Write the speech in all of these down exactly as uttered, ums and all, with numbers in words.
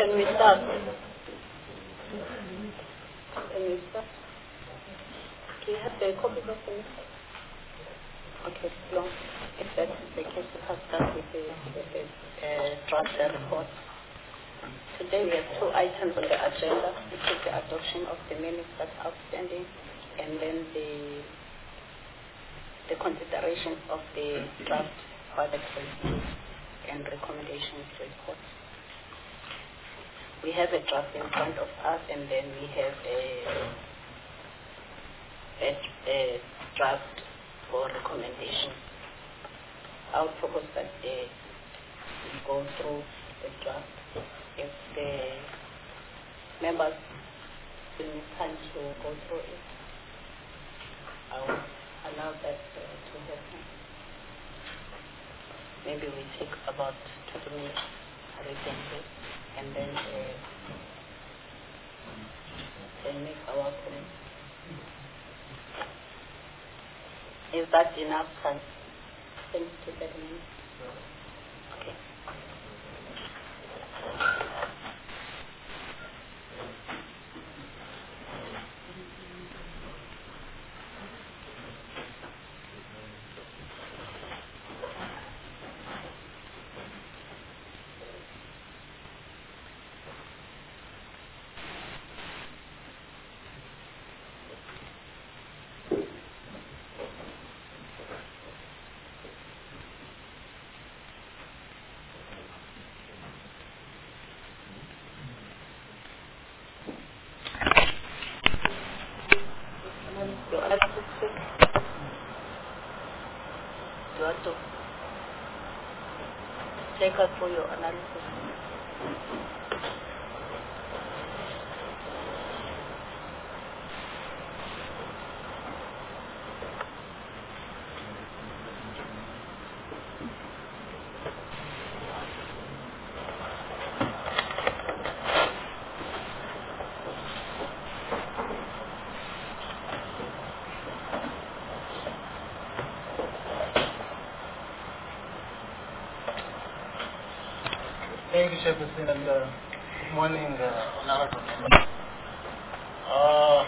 Can we start? Can we start? Do you have the copy of the list? Okay, long. If that is the case, we can start with the, with the uh, draft report. Today we have two items on the agenda, which is the adoption of the minutes that's outstanding, and then the the consideration of the draft budget review and recommendations report. We have a draft in front of us, and then we have a, a, a draft for recommendation. I would propose that they go through the draft. If the members will need time to go through it, I will allow that uh, to happen. Maybe we take about twenty minutes reading this, and then uh, then make our comments. Is that enough time? ten to thirty minutes? Okay. Take us through your analysis. Thank you, Chairperson, and uh, good morning, uh, honorable members. Uh,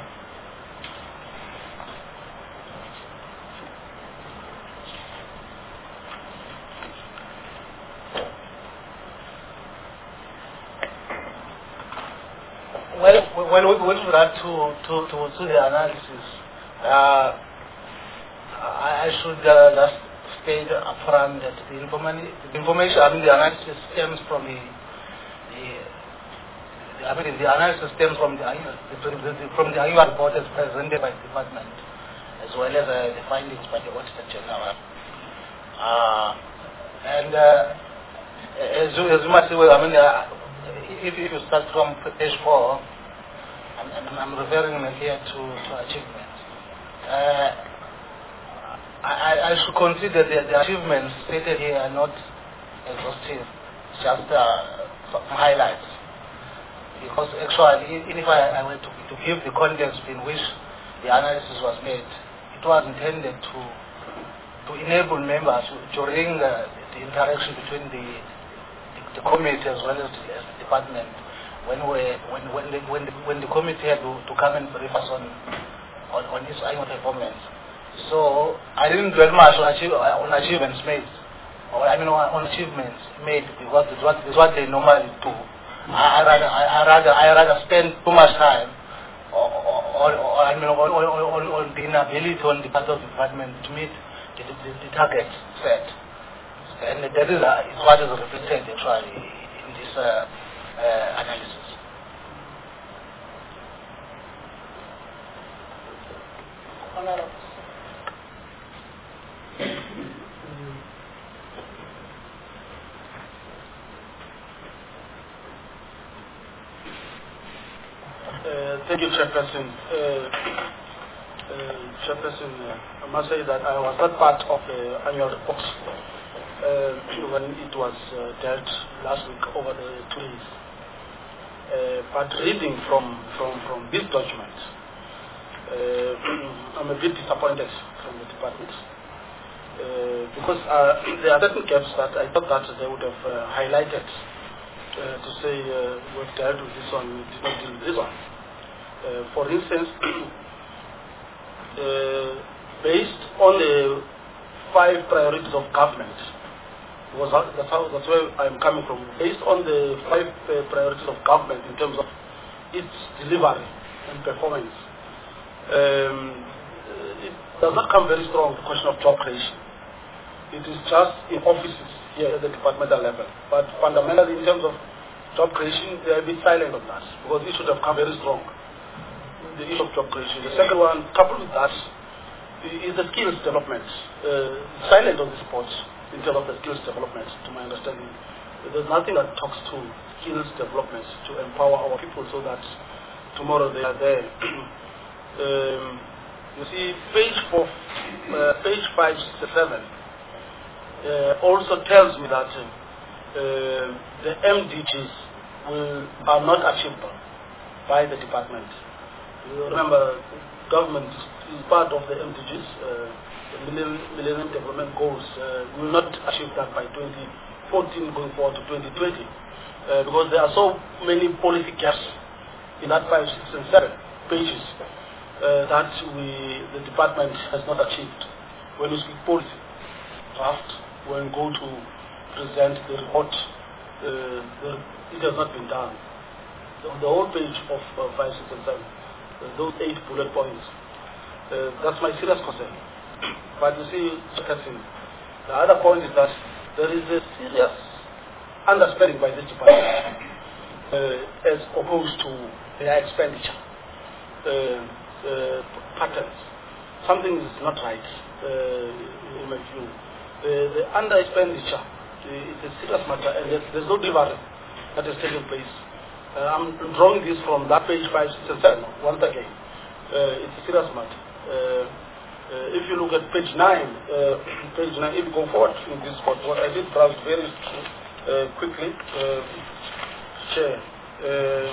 well, when we with regard to, to, to, to the analysis, uh, I, I should uh, just state upfront that the, informa- the information, I mean the analysis stems from the, the, the I mean the analysis stems from the, the, the from the annual report as presented by the department, as well as uh, the findings by the Auditor General. Uh, and uh, as, you, as you must see, I mean, uh, if, if you start from page four, I'm, I'm referring here to, to achievements. Uh, I, I should consider that the achievements stated here are not exhaustive, just uh, some highlights. Because actually, even if I, I were to, to give the context in which the analysis was made, it was intended to to enable members to, during uh, the interaction between the, the, the committee as well as the, as the department, when we when when the, when the, when the committee had to, to come and brief us on on, on its annual performance. So I didn't dwell much on, achieve, on achievements made, or I mean on, on achievements made, because it's what, it's what they normally do. I, I rather I, I rather I rather spend too much time, or, or, or I mean on, on, on, on the inability on the part of the department to meet the, the, the targets set, and that is, uh, is what is reflected actually in this uh, uh, analysis. Honorable. Uh, thank you, Chairperson. Uh, uh, Chairperson, uh, I must say that I was not part of the annual report uh, when it was uh, dealt last week over the two days. Uh, but reading from, from, from this document, uh, I'm a bit disappointed from the department. Uh, because uh, there are certain gaps that I thought that they would have uh, highlighted uh, to say uh, we've dealt with this one, we did not deal with this one. Uh, for instance, uh, based on the five priorities of government, was how, that's, how, that's where I'm coming from. Based on the five uh, priorities of government in terms of its delivery and performance, um, it does not come very strong, the question of job creation. It is just in offices here at the departmental level. But fundamentally, in terms of job creation, they are a bit silent on that, because it should have come very strong, the issue of job creation. The second one, coupled with that, is the skills development. Uh, silent on this point in terms of the skills development, to my understanding. There's nothing that talks to skills development to empower our people so that tomorrow they are there. um, you see, page four, uh, page five, six, seven uh, also tells me that uh, the M D Gs will, are not achievable by the department. You remember, government is part of the M D Gs, uh, the Millennium, Millennium Development Goals. Uh, we will not achieve that by twenty fourteen going forward to twenty twenty, uh, because there are so many policy gaps in that five, six, and seven pages uh, that we, the department has not achieved. When we speak policy draft, when we go to present the report, uh, the, it has not been done. The, the whole page of uh, five, six, and seven, uh, those eight bullet points, uh, that's my serious concern. But you see, the other point is that there is a serious underspending by this department uh, as opposed to their expenditure uh, uh, patterns. Something is not right uh, in my view. Uh, the under expenditure uh, is a serious matter, and there's, there's no delivery that is taking place. Uh, I'm drawing this from that page five, six, and seven once again. Uh, it's a serious matter. Uh, Uh, if you look at page nine, uh, page nine, if you go forward in this spot, what I did browse very uh, quickly, uh, Chair, uh,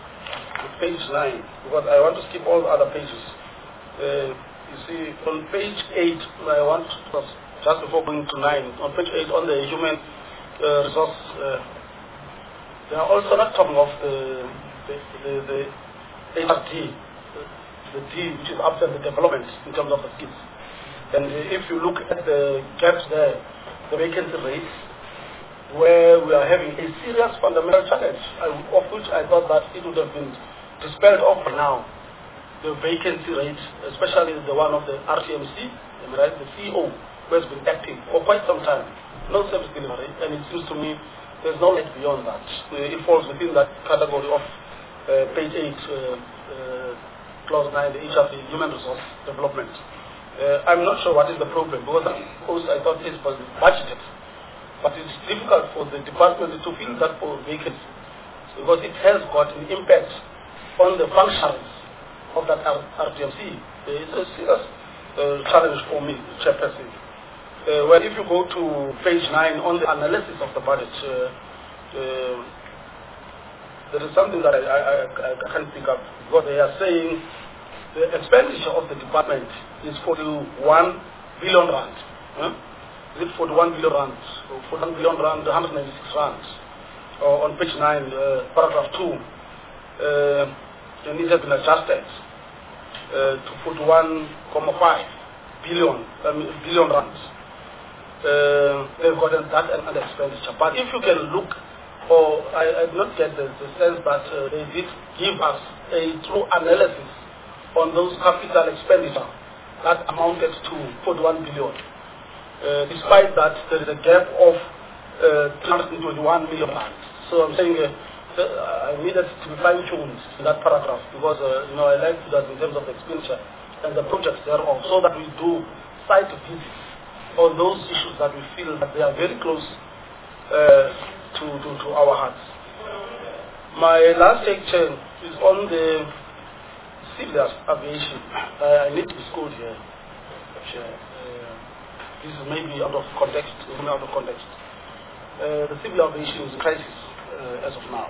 page nine, because I want to skip all the other pages. Uh, you see, on page eight, I want to, just before going to nine, on page eight, on the human uh, resource, uh, they are also not talking of the, the, the, the H R D, the D, which is after the development in terms of the skills. And uh, if you look at the gaps there, the vacancy rates, where we are having a serious fundamental challenge, I, of which I thought that it would have been dispelled off now. The vacancy rate, especially the one of the R T M C, right, the C E O, who has been active for quite some time, no service delivery, and it seems to me there's no light beyond that. Uh, it falls within that category of uh, page eight, uh, uh, clause nine, the H R D, human resource development. Uh, I'm not sure what is the problem, because of course I thought this was budgeted, but it's difficult for the department to fill that vacancy, because it has got an impact on the functions of that R T M C. Uh, it's a serious uh, challenge for me, Chairperson. Uh, well, if you go to page nine on the analysis of the budget, uh, uh, there is something that I, I, I, I can't pick up, because they are saying the expenditure of the department is forty-one billion rand. Huh? Is it forty-one billion rand? forty-one billion rand, one hundred ninety-six rand. Or on page nine, uh, paragraph two, uh, and it has been adjusted uh, to forty-one point five billion, um, billion rand. Uh, they've gotten that and expenditure. But if you can look, or I, I did not get the, the sense that uh, they did give us a true analysis on those capital expenditure that amounted to forty-one billion. Uh, despite that, there is a gap of uh, three hundred twenty-one million rand. So I'm saying uh, I needed to be fine-tuned in that paragraph, because uh, you know, I like that in terms of expenditure and the projects thereof, so that we do site visits on those issues that we feel that they are very close uh, to, to, to our hearts. My last lecture is on the civil aviation. Uh, I need to be schooled here. Sure. Uh, this is maybe out of context, even out of context. Uh, the civil aviation is a crisis uh, as of now.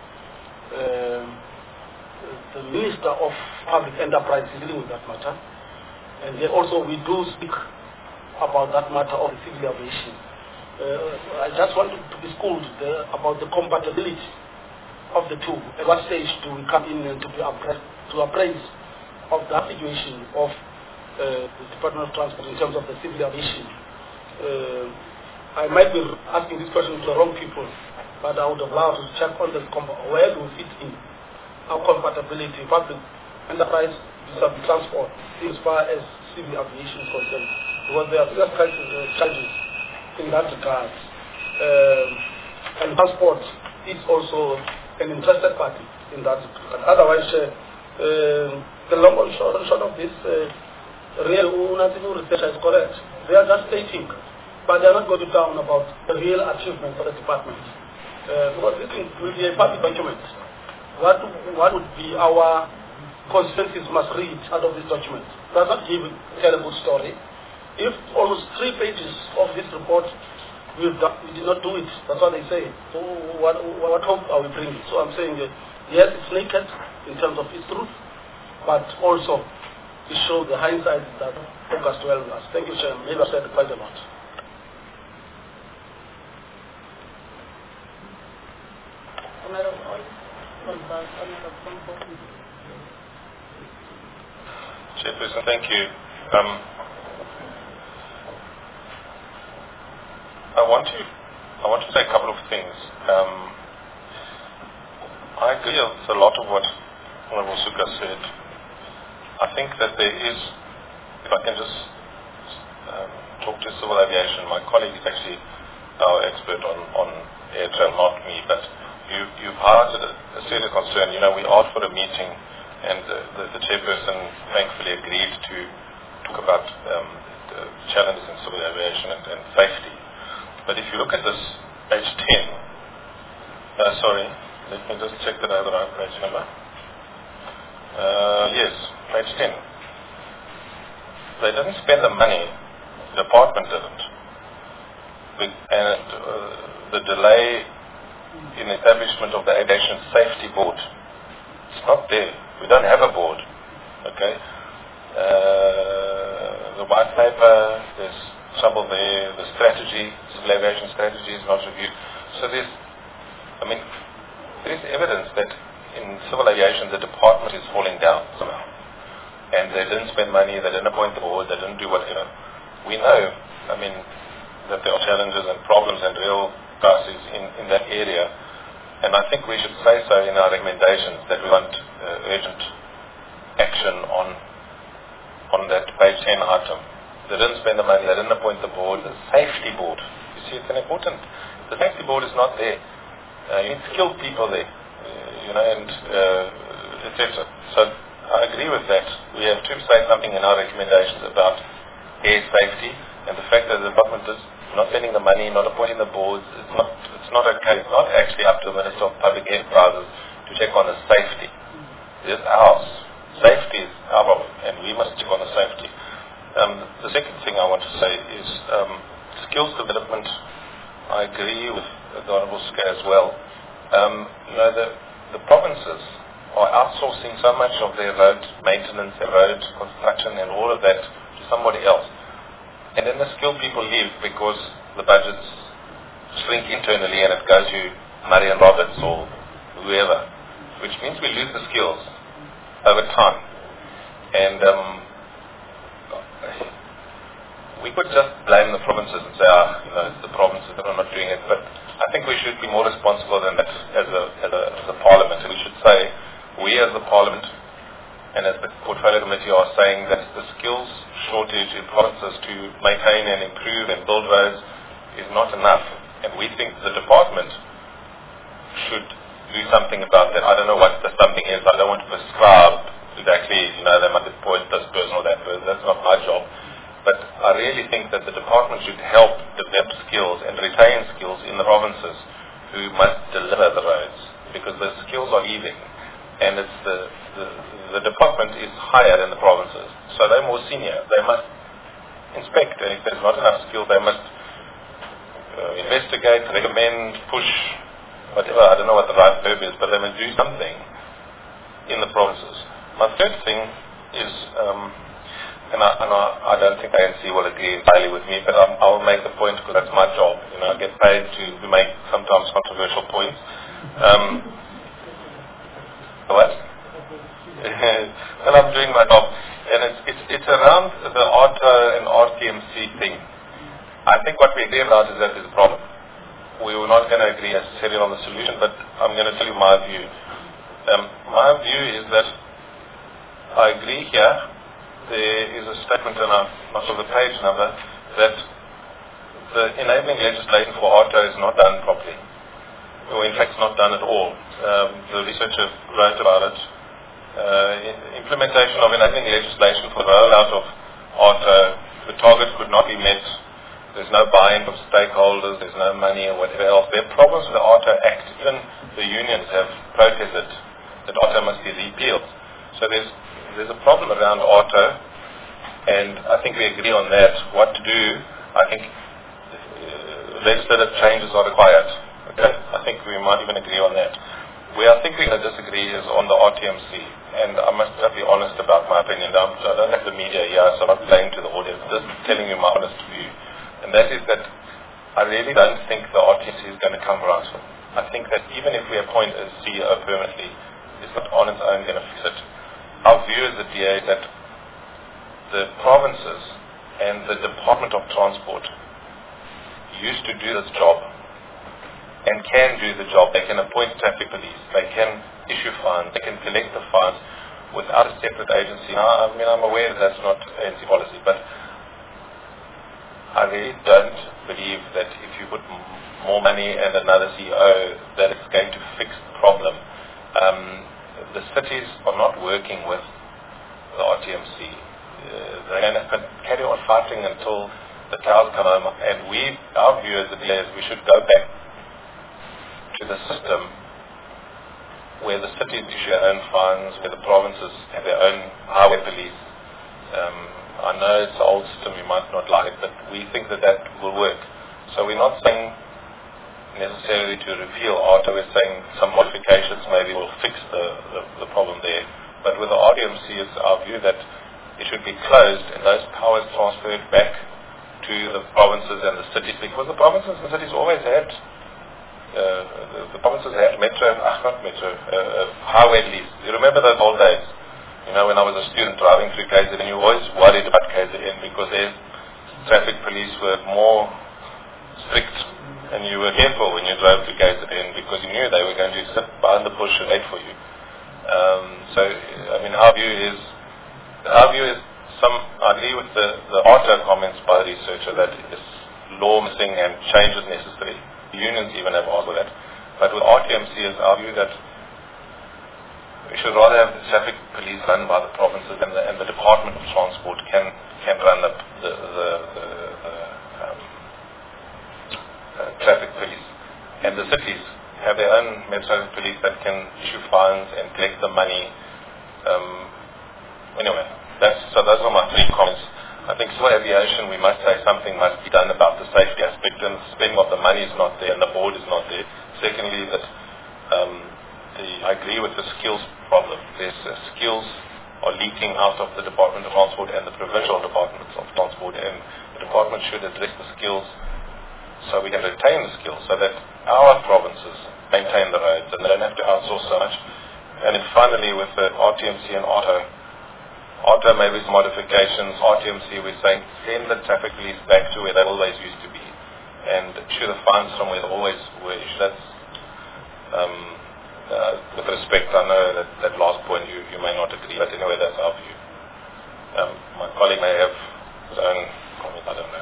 Uh, the Minister of Public Enterprise is dealing with that matter, and yet also we do speak about that matter of the civil aviation. Uh, I just want to, to be schooled uh, about the compatibility of the two. At what stage do we come in and to be appra- to appraise of that situation of uh, the Department of Transport in terms of the civil aviation? Uh, I might be asking this question to the wrong people, but I would have loved to check on the comp- where do we fit in our compatibility, public enterprise vis-a-vis transport, as far as civil aviation is concerned, because there are serious charges in that regard. Um, and transport is also an interested party in that regard. Otherwise, uh, uh, the long and short, short of this, uh, real research is correct. They are just stating, but they are not going to down about the real achievement for the department. Uh, because this will be a public document. What, what would be our consensus must read out of this document? Does not give tell a good story. If almost three pages of this report we, we did not do it, that's what they say. So what, what hope are we bringing? So I'm saying that yes, it's naked in terms of its truth, but also it shows the hindsight that focused well on us. Thank you, Chair. Maybe I said quite a lot. Chairperson, thank you. Um, I want to I want to say a couple of things. Um, I agree with a lot of what Honorable Suka said. I think that there is, if I can just um, talk to civil aviation, my colleague is actually our expert on, on air trail, not me, but you, you've highlighted a, a serious concern. You know, we asked for a meeting and the, the, the chairperson thankfully agreed to talk about um, the challenges in civil aviation and, and safety. But if you look at this, page ten, uh, sorry, let me just check that I have the right page number. Uh, yes, page ten. They didn't spend the money, the department didn't. We, and uh, the delay in establishment of the Aviation Safety Board, it's not there. We don't have a board, okay? Uh, the white paper, there's trouble there, the strategy, civil aviation strategy is not reviewed. So there's, I mean, there is evidence that in civil aviation the department is falling down somehow. And they didn't spend money, they didn't appoint the board, they didn't do whatever. We know, I mean, that there are challenges and problems and real crises in, in that area. And I think we should say so in our recommendations that we want uh, urgent action on on that page ten item. They didn't spend the money, they didn't appoint the board, the safety board. You see, it's an important, the safety board is not there. Uh, you need skilled people there, uh, you know, and uh, et cetera. So I agree with that. We have to say something in our recommendations about air safety and the fact that the government is not spending the money, not appointing the boards. It's not, it's not okay. It's not actually up to the Minister of Public Enterprises to check on the safety. It's ours. Safety is our problem, and we must check on the safety. Um, the second thing I want to say is um, skills development. I agree with the Honourable Suka as well. Um, you know, the, the provinces are outsourcing so much of their road maintenance, their road construction, and all of that to somebody else. And then the skilled people leave because the budgets shrink internally and it goes to Murray and Roberts or whoever, which means we lose the skills over time. And um, we could just blame the provinces and say, ah, you know, it's the provinces that are not doing it. But I think we should be more responsible than that as a, as a, as a parliament. And we should say, we as the parliament and as the portfolio committee are saying that the skills shortage in provinces to maintain and improve and build roads is not enough. And we think the department should do something about that. I don't know what the something is. I don't want to prescribe exactly, you know, they must appoint this person or that person. That's not my job. But I really think that the department should help develop skills and retain skills in the provinces who must deliver the roads, because the skills are leaving. And it's the, the, the department is higher than the provinces. So they're more senior. They must inspect, and if there's not enough skills, they must uh, investigate, recommend, push, whatever. I don't know what the right verb is, but they must do something in the provinces. My third thing is um, and I, and I, I don't think A N C will agree entirely with me, but I'm, I will make the point because that's my job. You know, I get paid to, to make sometimes controversial points. Um, what? Well, I'm doing my job, and it's it's, it's around the R T O and R T M C thing. I think what we agree about is that there's a problem. We were not going to agree necessarily on the solution, but I'm going to tell you my view. Um, my view is that I agree here. There is a statement, and I'm not sure the page number, that the enabling legislation for R T O is not done properly, or in fact not done at all. Um, the researcher wrote about it. Uh, implementation of enabling legislation for the rollout of R T O, the target could not be met. There's no buy-in from stakeholders, there's no money or whatever else. There are problems with the R T O Act. Even the unions have protested that R T O must be repealed. So there's there's a problem around R T O, and I think we agree on that. What to do, I think uh, legislative changes are required. Okay, I think we might even agree on that. Where I think we're going to disagree is on the R T M C, and I must be honest about my opinion. I'm, I don't have the media here, so I'm not playing to the audience, just telling you my honest view. And that is that I really don't think the R T M C is going to come right. I think that even if we appoint a C E O permanently, it's not on its own going to fix it. Our view as the D A is that the provinces and the Department of Transport used to do this job and can do the job. They can appoint traffic police, they can issue fines, they can collect the fines without a separate agency. Now, I mean, I'm aware that that's not A N C policy, but I really don't believe that if you put m- more money and another C E O, that it's going to fix the problem. Um, the cities are not working with the R T M C. Uh, they're going to carry on fighting until the cows come home. And we, our view as the D A is we should go back to the system where the cities issue their own fines, where the provinces have their own highway police. Um, I know it's an old system, you might not like it, but we think that that will work. So we're not saying necessarily to repeal R T O, we're saying some modifications maybe will fix the, the, the problem there. But with the R T M C, it's our view that it should be closed and those powers transferred back to the provinces and the cities, because the provinces and cities always had, uh, the, the provinces had metro, ah, not metro, uh, uh, highway lease. You remember those old days? You know, when I was a student driving through K Z N, you were always worried about K Z N because their traffic police were more strict, and you were careful when you drove to K Z N because you knew they were going to sit behind the bush and wait for you. Um, so, I mean, our view is, our view is some, I agree with the, the R T O comments by the researcher that it's law missing and change is necessary. The unions even have asked for that. But with R T M C, it's our view that we should rather have the traffic police run by the provinces, and the, and the Department of Transport can can run the the, the, the, the um, uh, traffic police, and the cities have their own metro police that can issue fines and collect the money. Um, anyway, that's so. Those are my three comments. I think civil aviation, we must say something must be done about the safety aspect, and the spending of the money is not there, and the board is not there. Secondly, that um, the, I agree with the skills problem. There's uh, skills are leaking out of the Department of Transport and the provincial departments of transport, and the department should address the skills so we can retain the skills, so that our provinces maintain the roads and they don't have to outsource so much. And then finally, with the R T M C and R T O, R T O maybe some modifications. R T M C, we're saying send the traffic police back to where they always used to be, and issue the fines from where they always were issued. That's um, uh, with respect. I know that that last point you, you may not agree, but anyway, that's our view. Um, my colleague may have his own comment. I don't know.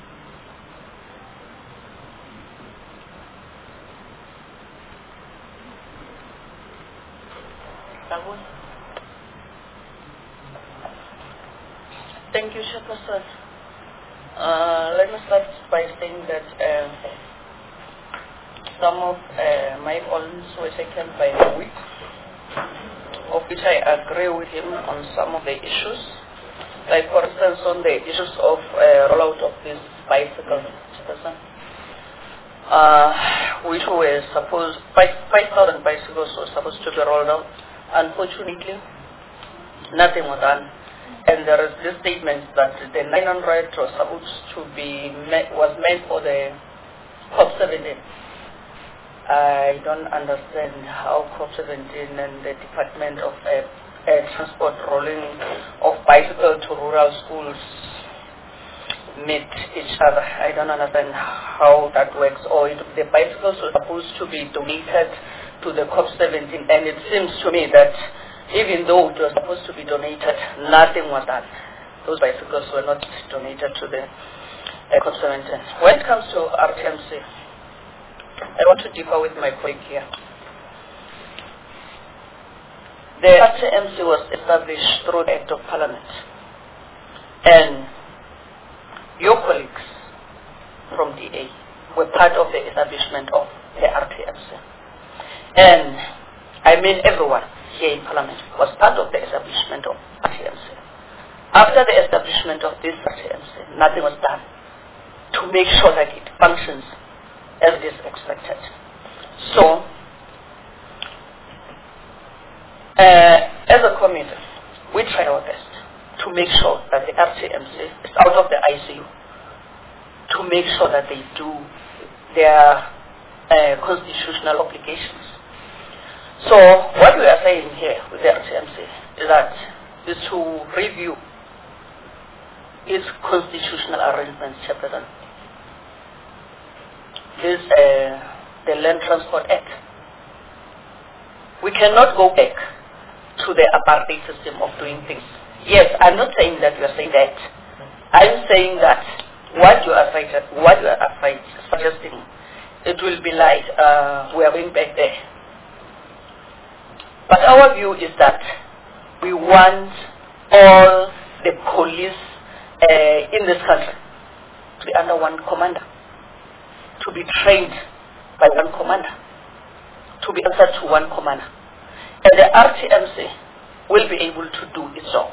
Thank you, Chairperson. Uh, let me start by saying that uh, some of uh, my points were taken by the week, of which I agree with him on some of the issues. Like, for instance, on the issues of uh, rollout of these bicycles, Chairperson, uh, which were supposed, five thousand bicycles were supposed to be rolled out. Unfortunately, nothing was done. and there is this statement that the nine hundred was supposed to be met, was meant for the COP seventeen. I don't understand how COP seventeen and the Department of uh, uh, Transport rolling of bicycle to rural schools meet each other. I don't understand how that works. Or it, the bicycles were supposed to be donated to the COP seventeen, and it seems to me that even though it was supposed to be donated, nothing was done. Those bicycles were not donated to the uh, COP seventeen. When it comes to R T M C, I want to differ with my colleague here. The R T M C was established through the Act of Parliament, and your colleagues from D A were part of the establishment of the R T M C. And I mean everyone here in Parliament was part of the establishment of R T M C. After the establishment of this R T M C, nothing was done to make sure that it functions as it is expected. So, uh, as a committee, we try our best to make sure that the R T M C is out of the I C U, to make sure that they do their uh, constitutional obligations. So what we are saying here with the R T M C is that is to review its constitutional arrangements, Chapter one. This uh, the Land Transport Act. We cannot go back to the apartheid system of doing things. Yes, I'm not saying that you are saying that. I'm saying that what you are saying, what you are suggesting, it will be like uh, we are going back there. But our view is that we want all the police uh, in this country to be under one commander, to be trained by one commander, to be answered to one commander. And the R T M C will be able to do its job.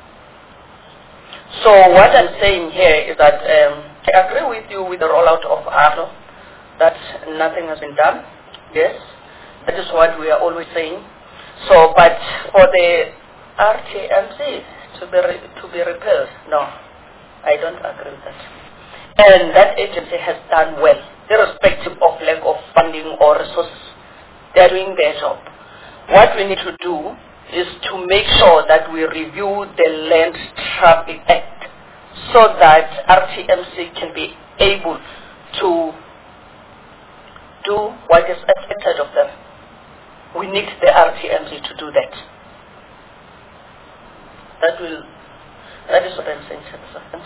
So what I'm saying here is that um, I agree with you with the rollout of A R L O, that nothing has been done. Yes, that is what we are always saying. So, but for the R T M C to be re to be repealed, no, I don't agree with that. And that agency has done well, irrespective of lack of funding or resources. They are doing their job. What we need to do is to make sure that we review the Land Traffic Act so that R T M C can be able to do what is expected of them. We need the R T M C to do that. That will, that is what I'm saying, Thanks.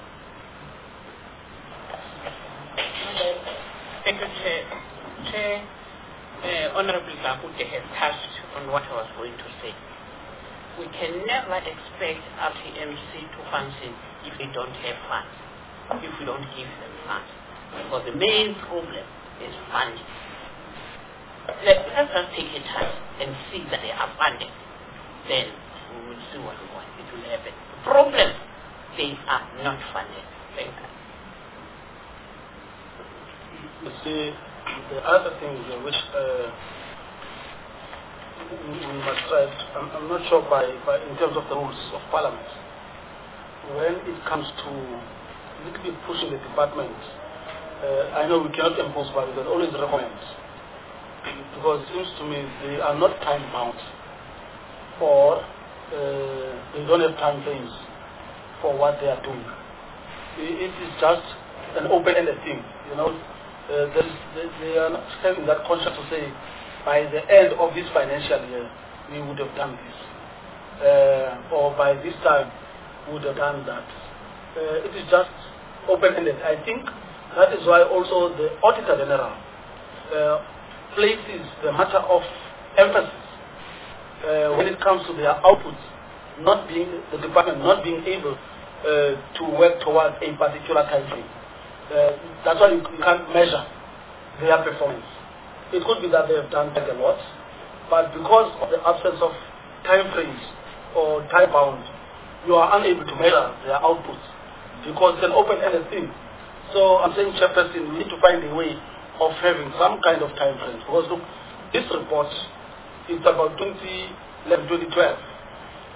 Thank you, Chair. Chair, uh, Honorable Gabute has touched on what I was going to say. We can never expect R T M C to function if we don't have funds, if we don't give them funds. Because the main problem is funding. Let, let's just take a chance and see that they are funded. Then we will see what we want. It will happen. The problem, they are not funded. Thank you. You see, the other thing which uh, we must try, I'm, I'm not sure by, by in terms of the rules of Parliament, when it comes to a little bit pushing the department, uh, I know we cannot impose, but we can always recommend. Because it seems to me they are not time bound, or uh, they don't have time frames for what they are doing. It, it is just an open-ended thing, you know. Uh, there is, they, they are not having that conscience to say, by the end of this financial year, we would have done this, uh, or by this time, we would have done that. Uh, it is just open-ended. I think that is why also the Auditor General uh, places the matter of emphasis uh, when it comes to their outputs, not being the department not being able uh, to work towards a particular time frame. Uh, that's why you, you can't measure their performance. It could be that they have done quite a lot, but because of the absence of time frames or time bound, you are unable to measure their outputs because it's an open-ended thing. So I'm saying, Chairperson, we need to find a way of having some kind of time frame. Because look, this report is about twenty eleven, twenty twelve.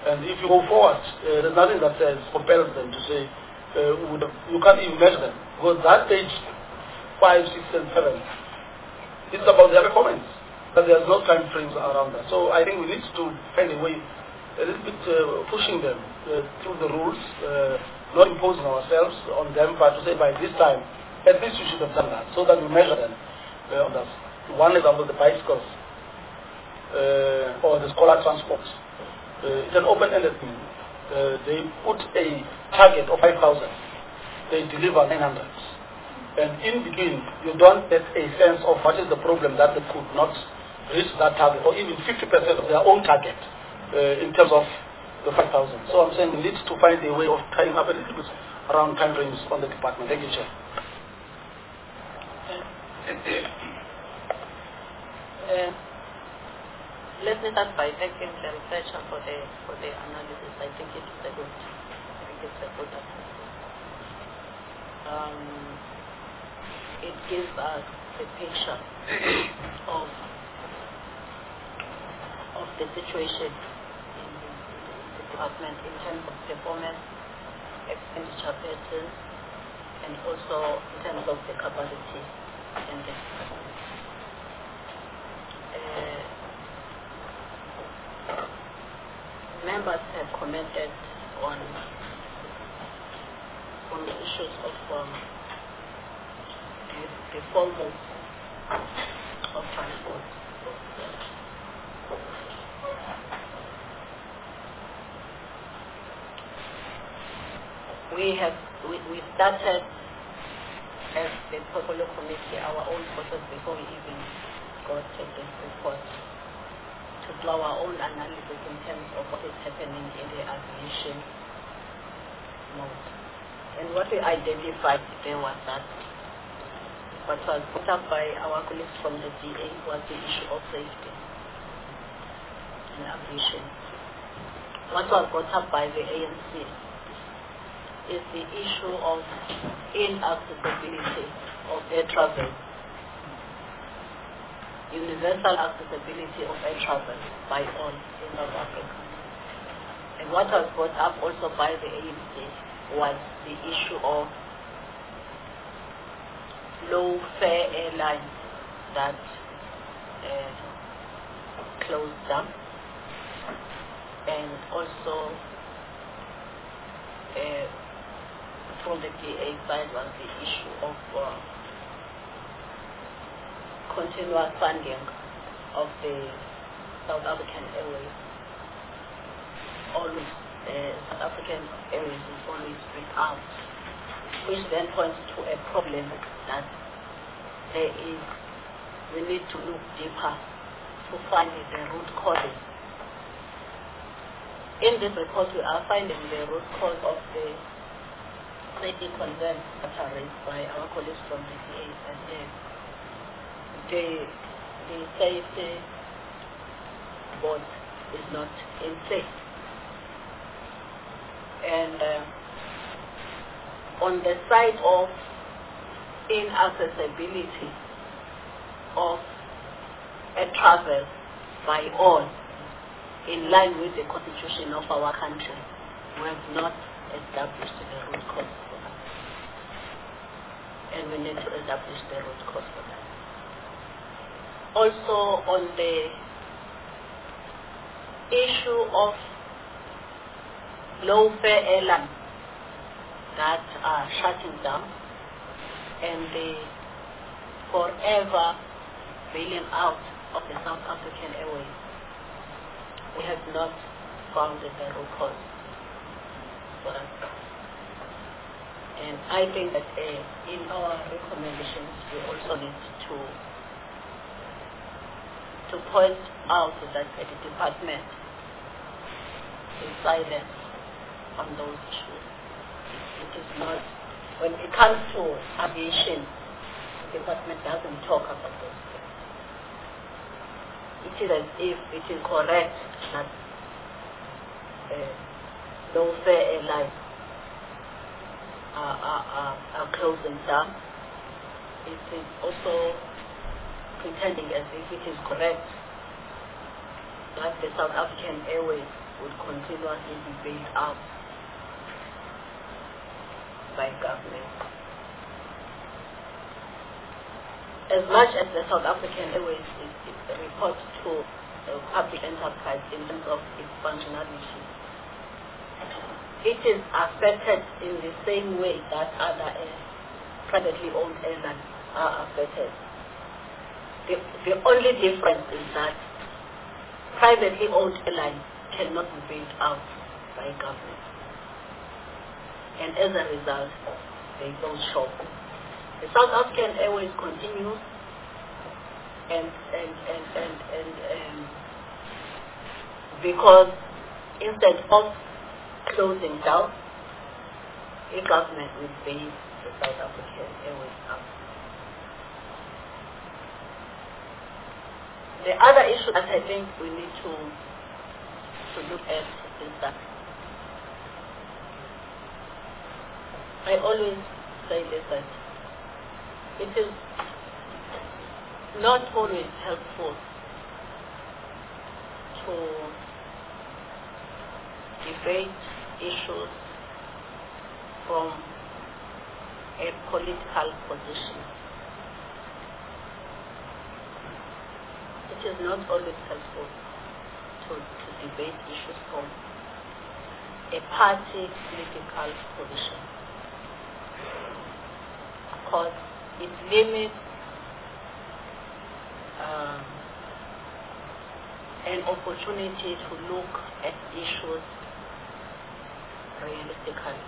And if you go forward, uh, there's nothing that says compels them to say uh, would have, you can't even measure them, because that stage five, six, and seven, it's about their performance, but there's no time frames around that. So I think we need to find a way, a little bit uh, pushing them uh, through the rules, uh, not imposing ourselves on them, but to say by this time, at least you should have done that, so that we measure them uh, on that. One example, the bicycles uh, or the scholar transport. Uh, it's an open-ended thing. Uh, they put a target of five thousand. They deliver nine hundred. And in between, you don't get a sense of what is the problem that they could not reach that target, or even fifty percent of their own target uh, in terms of the five thousand. So I'm saying we need to find a way of tying up a little bit around time frames on the department. Thank you, Chair. Uh, let me start by thanking the researcher for the for the analysis. I think it is a good, I think it's a good assessment. Um, it gives us a picture of of the situation in the, in the department in terms of performance, expenditure patterns, and also in terms of the capacity in the department. Uh, members have commented on on the issues of um, the, the formal of transport. We have we, we started as the portfolio committee our own process before we even got this report, to do our own analysis in terms of what is happening in the aviation mode. And what we identified there was that what was put up by our colleagues from the D A was the issue of safety in aviation. What was brought up by the A N C is the issue of inaccessibility of air travel, universal accessibility of air travel by all in South Africa. And what was brought up also by the A N C was the issue of low fare airlines that uh, closed down, and also uh, from the D A side was the issue of uh, continuous funding of the South African Airways. Always, uh, South African Airways is always bring out, which then points to a problem that there is, we need to look deeper to find the root causes. In this report, we are finding the root cause of the safety concerns that are raised by our colleagues from the D A and the The, the safety board is not in place. And uh, on the side of inaccessibility of air travel by all, in line with the constitution of our country, we have not established the root cause for that. And we need to establish the root cause for that. Also on the issue of low fare airlines that are shutting down and the forever bailing out of the South African Airways, we have not found the root cause for that. And I think that uh, in our recommendations we also need to to point out that uh, the department is silent on those issues. It is not, when it comes to aviation, the department doesn't talk about those things. It is as if it is correct that uh, low fare airlines are, are, are, are closing down. It is also pretending as if it is correct that the South African Airways would continuously be bailed out by government. As much as the South African Airways is, is a report to a public enterprise in terms of its functionality, it is affected in the same way that other uh, privately owned airlines are affected. The, the only difference is that privately owned airlines cannot be bailed out by government. And as a result, they don't show. The South African Airways continues and and and and, and, and because instead of closing down, the government will bail the South African Airways out. The other issue that I think we need to to look at is that I always say this, that it is not always helpful to debate issues from a political position. It is not always helpful to, to debate issues from a party political position, because it limits um, an opportunity to look at issues realistically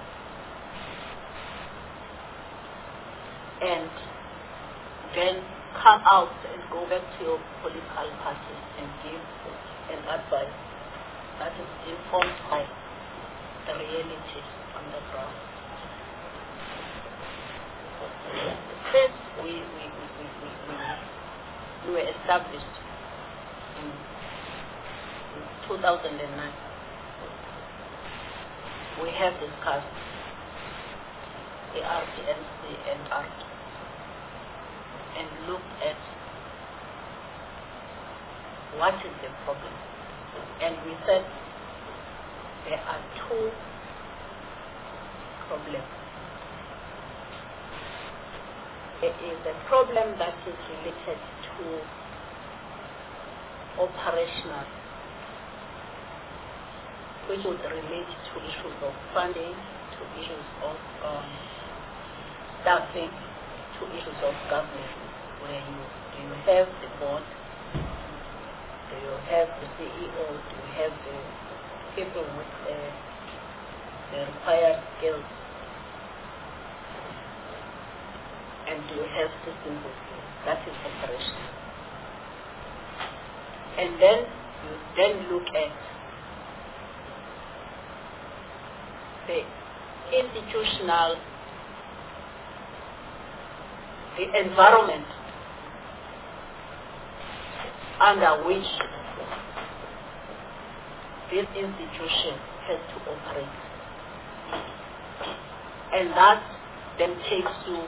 and then come out and go back to your political party and give an advice that is informed by the reality on the ground. Since we, we, we, we, we, we, we were established in, in two thousand nine, we have discussed the R T M C and R T and looked at what is the problem. And we said there are two problems. There is a problem that is related to operational, which would relate to issues of funding, to issues of um, staffing, to issues of government, where you, do you have the board, do you have the C E O, do you have the people with uh, the required skills, and do you have systems with you? That is operation. And then you then look at the institutional, the environment under which this institution has to operate. And that then takes you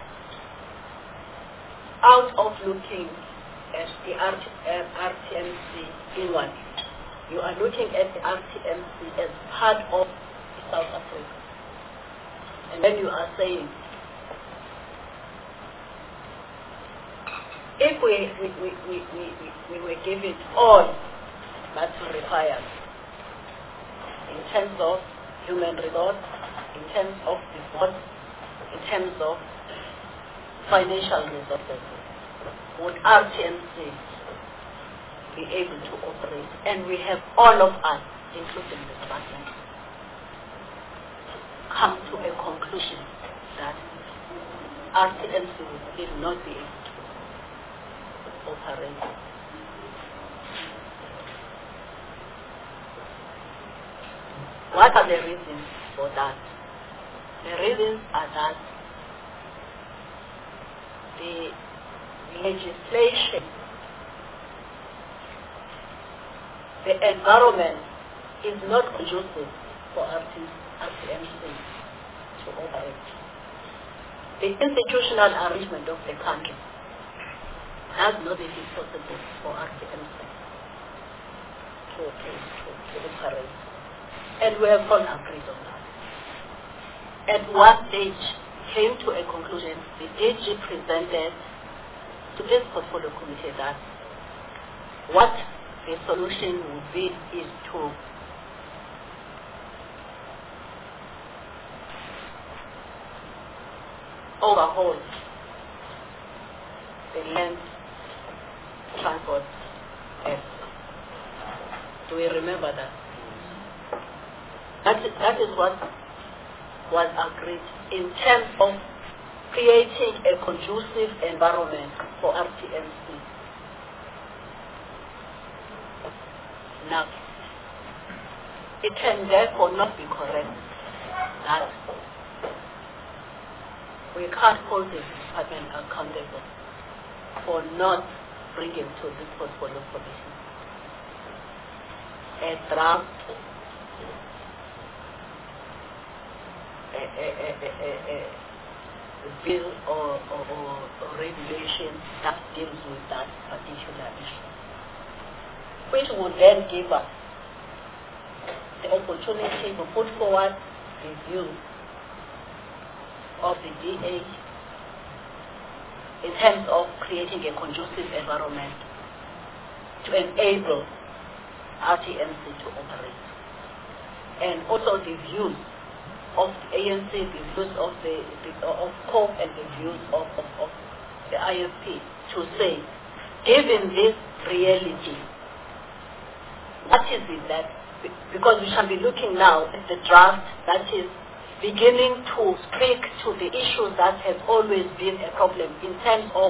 out of looking at the R T M C inward. You are looking at the R T M C as part of South Africa. And then you are saying, if we, we, we, we, we, we were given all that's required in terms of human resource, in terms of the board, in terms of financial resources, would R T M C be able to operate? And we have all of us, including the department, come to a conclusion that R T M C will not be able to operate. What are the reasons for that? The reasons are that the legislation, the environment is not conducive for R T M C to operate. The institutional arrangement of the country does not make it possible for R T M C to, to, to to operate. And we have all agreed on that. At one stage, came to a conclusion, the D G presented to this portfolio committee that what the solution would be is to overhaul the land transport act. Do we remember that? That is, that is what was agreed in terms of creating a conducive environment for R T M C. Now, it can therefore not be correct that we can't hold the department accountable for not bringing to this portfolio commission a draft, a, a, a, a, a, a bill or, or, or regulation that deals with that particular issue, which would then give us the opportunity to put forward the view of the D A in terms of creating a conducive environment to enable R T M C to operate. And also the views of the A N C, the views of the, the of COPE and the views of, of, of the I F P to say, given this reality, what is it that, because we shall be looking now at the draft that is beginning to speak to the issues that has always been a problem in terms of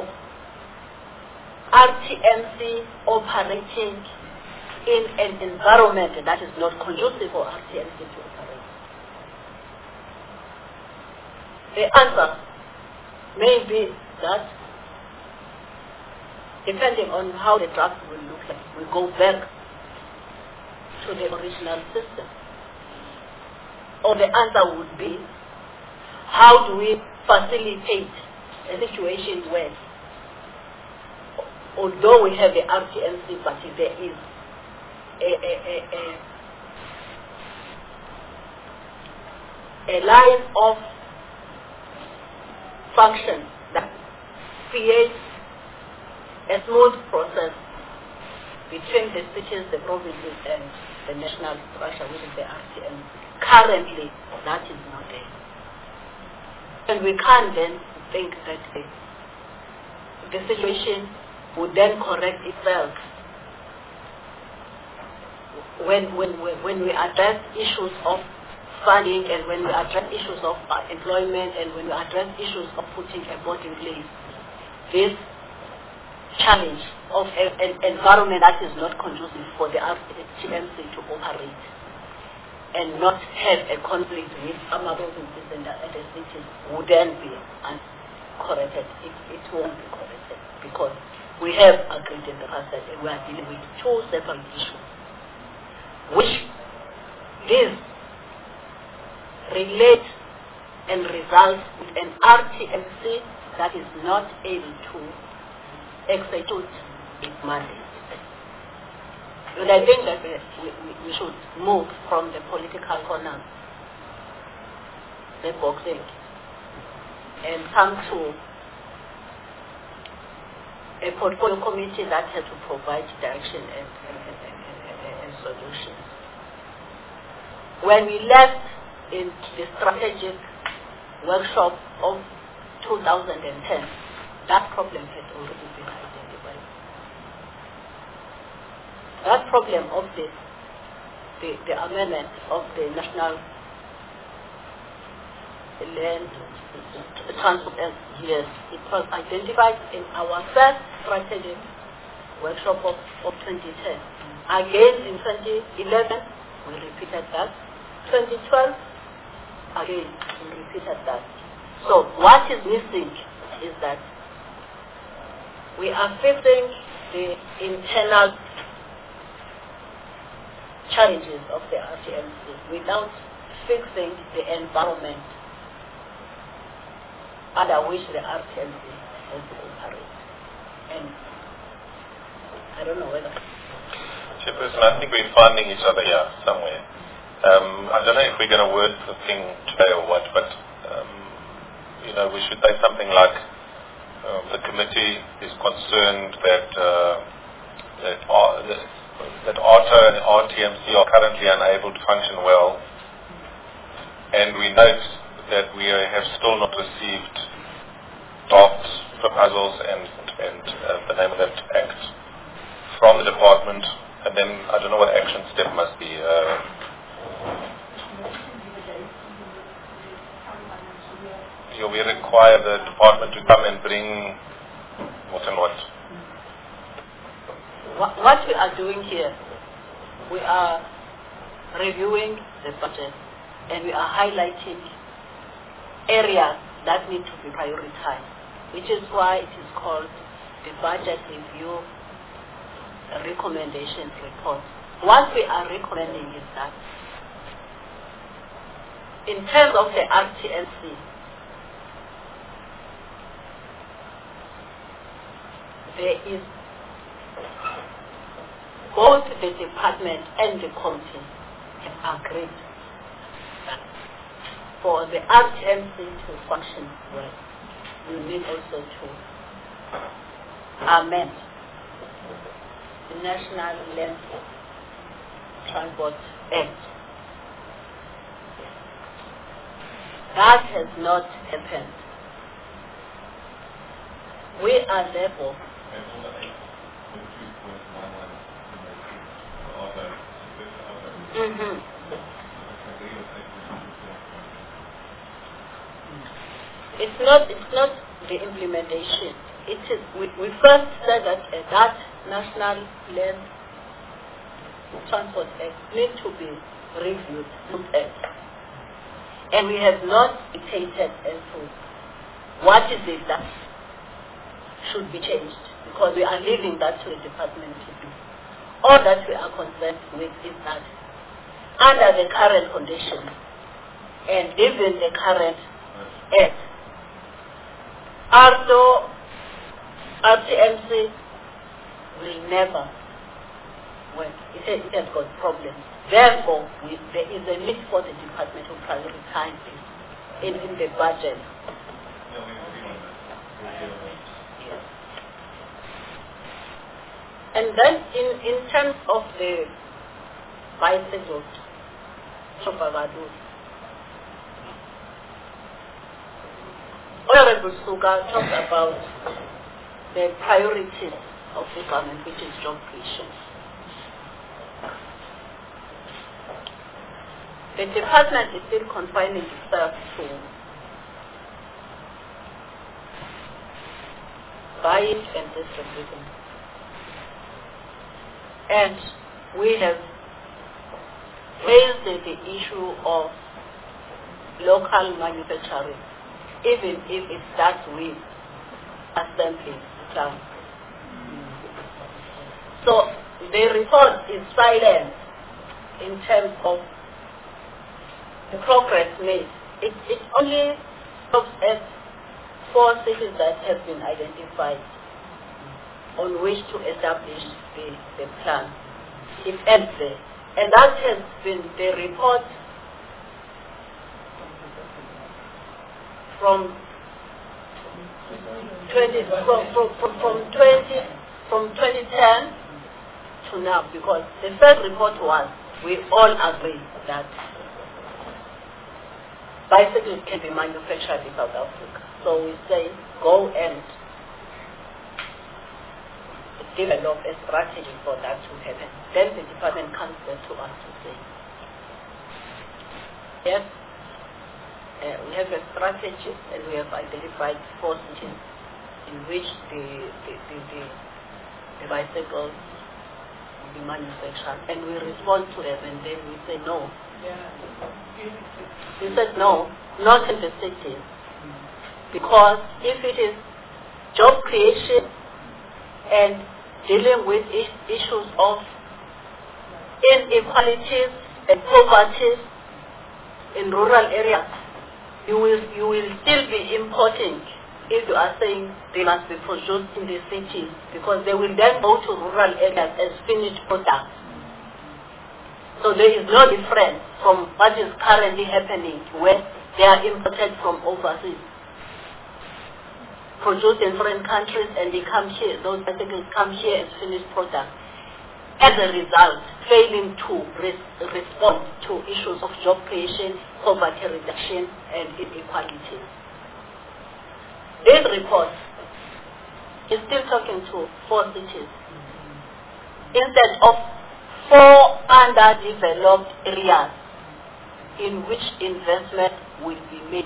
R T M C operating in an environment that is not conducive for R T M C to operate. The answer may be that, depending on how the draft will look like, we go back to the original system. Or the answer would be, how do we facilitate a situation where, although we have the R T M C, but there is a, a, a, a, a line of function that creates a smooth process between the cities, the provinces, and the national structure, which is the R T M C. Currently, that is not there. And we can't then think that the, the situation would then correct itself when, when, when we address issues of funding and when we address issues of uh, employment and when we address issues of putting a board in place. This challenge of a, an environment that is not conducive for the R T M C to operate and not have a conflict with other provinces and the other cities would then be corrected. It, it won't be corrected because we have agreed in the past that we are dealing with two separate issues, which these relate and result in an R T M C that is not able to execute its mandate. And I think that we, we, we should move from the political corner, the boxing, and come to a portfolio committee that has to provide direction and, and, and, and, and, and solutions. When we left in the strategic workshop of two thousand ten, that problem had already been identified. That problem of the, the, the amendment of the National Land Transport Act, yes, it was identified in our first strategic workshop of, of twenty ten. Again in twenty eleven, we repeated that. twenty twelve, again, we repeated that. So what is missing is that we are facing the internal challenges of the R T M C without fixing the environment under which the R T M C has to operate. And I don't know whether... Chairperson, I think we're finding each other here somewhere. Um, I don't know if we're going to word the thing today or what, but um, you know, we should say something like uh, the committee is concerned that uh, that, R, that that A R T A and R T M C are currently unable to function well, and we note that we have still not received draft proposals and and uh, the name of that act from the department, and then I don't know what action step must be. Uh, you know, we require the department to come and bring what and what. What, what we are doing here, we are reviewing the budget and we are highlighting areas that need to be prioritized, which is why it is called the Budget Review Recommendations Report. What we are recommending is that in terms of the R T M C, there is both the department and the committee have agreed that for the R T M C to function well, we need also to amend the National Land Transport Act. That has not happened. We are therefore mm-hmm. It's not it's not the implementation. It is we, we first said that uh, that National Land Transport Act needs to be reviewed, looked at. And we have not dictated as to what is it that should be changed, because we are leaving that to the department to do. All that we are concerned with is that under the current conditions and even the current act, although R T M C will never work, it has, it has got problems. Therefore, we, there is a need for the department to prioritize this in, in the budget. And then in, in terms of the bicycles, Honorable Suga talked about the priorities of the government, which is job creation. The department is still confining itself to buying and distributing. And we have raised the, the issue of local manufacturing, even if it starts with assembly plant. So the report is silent in terms of the progress made. It, it only stops at four cities that have been identified on which to establish the, the plan. It ends there. And that has been the report from twenty from, from, from, from twenty from twenty ten to now, because the first report was we all agree that bicycles can be manufactured in South Africa. So we say go and develop a strategy for that to happen. Then the department comes back to us to say, yes, uh, we have a strategy and we have identified four cities in which the, the, the, the, the bicycles will be manufactured, and we respond to them, and then we say no. We said no, not in the cities, because if it is job creation and dealing with issues of inequalities and poverty in rural areas, you will you will still be importing if you are saying they must be produced in the cities, because they will then go to rural areas as finished products So there is no difference from what is currently happening when they are imported from overseas, produced in foreign countries, and they come here, those articles come here as finished products. As a result, failing to res- respond to issues of job creation, poverty reduction, and inequality. This report is still talking to four cities instead of four underdeveloped areas in which investment will be made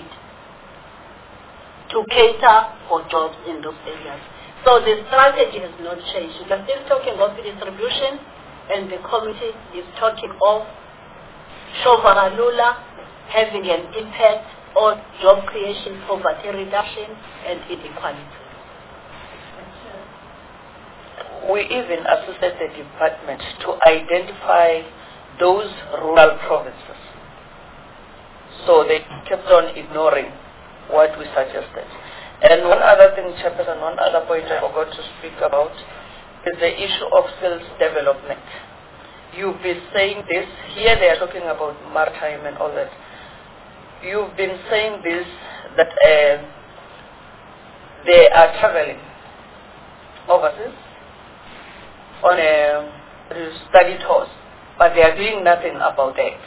to cater for jobs in those areas. So the strategy has not changed. We are still talking of distribution, and the committee is talking of Shovaralula having an impact on job creation, poverty reduction, and inequality. We even assisted the department to identify those rural provinces. So they kept on ignoring what we suggested. And one other thing, Chairperson, one other point I forgot to speak about is the issue of skills development. You've been saying this, here they are talking about maritime and all that. You've been saying this, that uh, they are traveling overseas on a study tours, but they are doing nothing about that.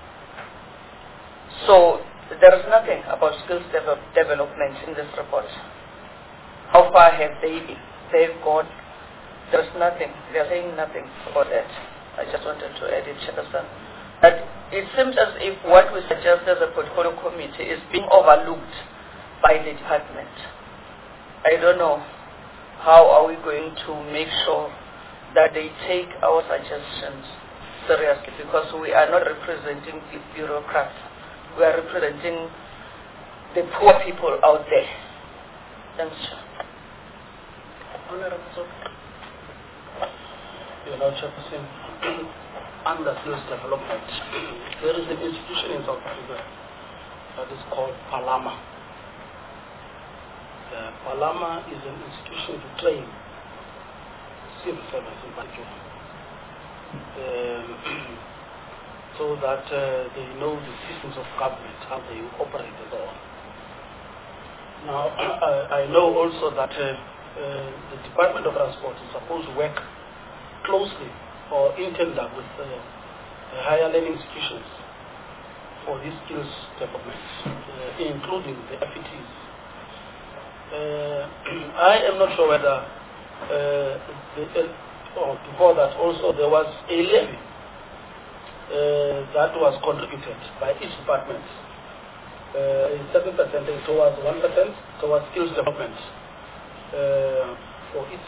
So there is nothing about skills develop, development in this report. How far have they been? They've gone. There is nothing. They are saying nothing about that. I just wanted to add it, Chairperson. But it seems as if what we suggest as a portfolio committee is being overlooked by the department. I don't know how are we going to make sure that they take our suggestions seriously, because we are not representing the bureaucrats. We are representing the poor people out there. Thanks, Chair. Honorable, you know, Chairperson, under skills development, there is an institution in South Africa that is called Palama. Uh, Palama is an institution to train civil servants in particular, um, so that uh, they know the systems of government, how they operate and all. Now, I, I know also that uh, uh, the Department of Transport is supposed to work closely or in tandem with uh, higher learning institutions for these skills development, uh, including the F E Ts. Uh, I am not sure whether uh, the, uh, or before that also there was a levy uh, that was contributed by each department, uh, a certain percentage towards one percent towards skills development uh, for its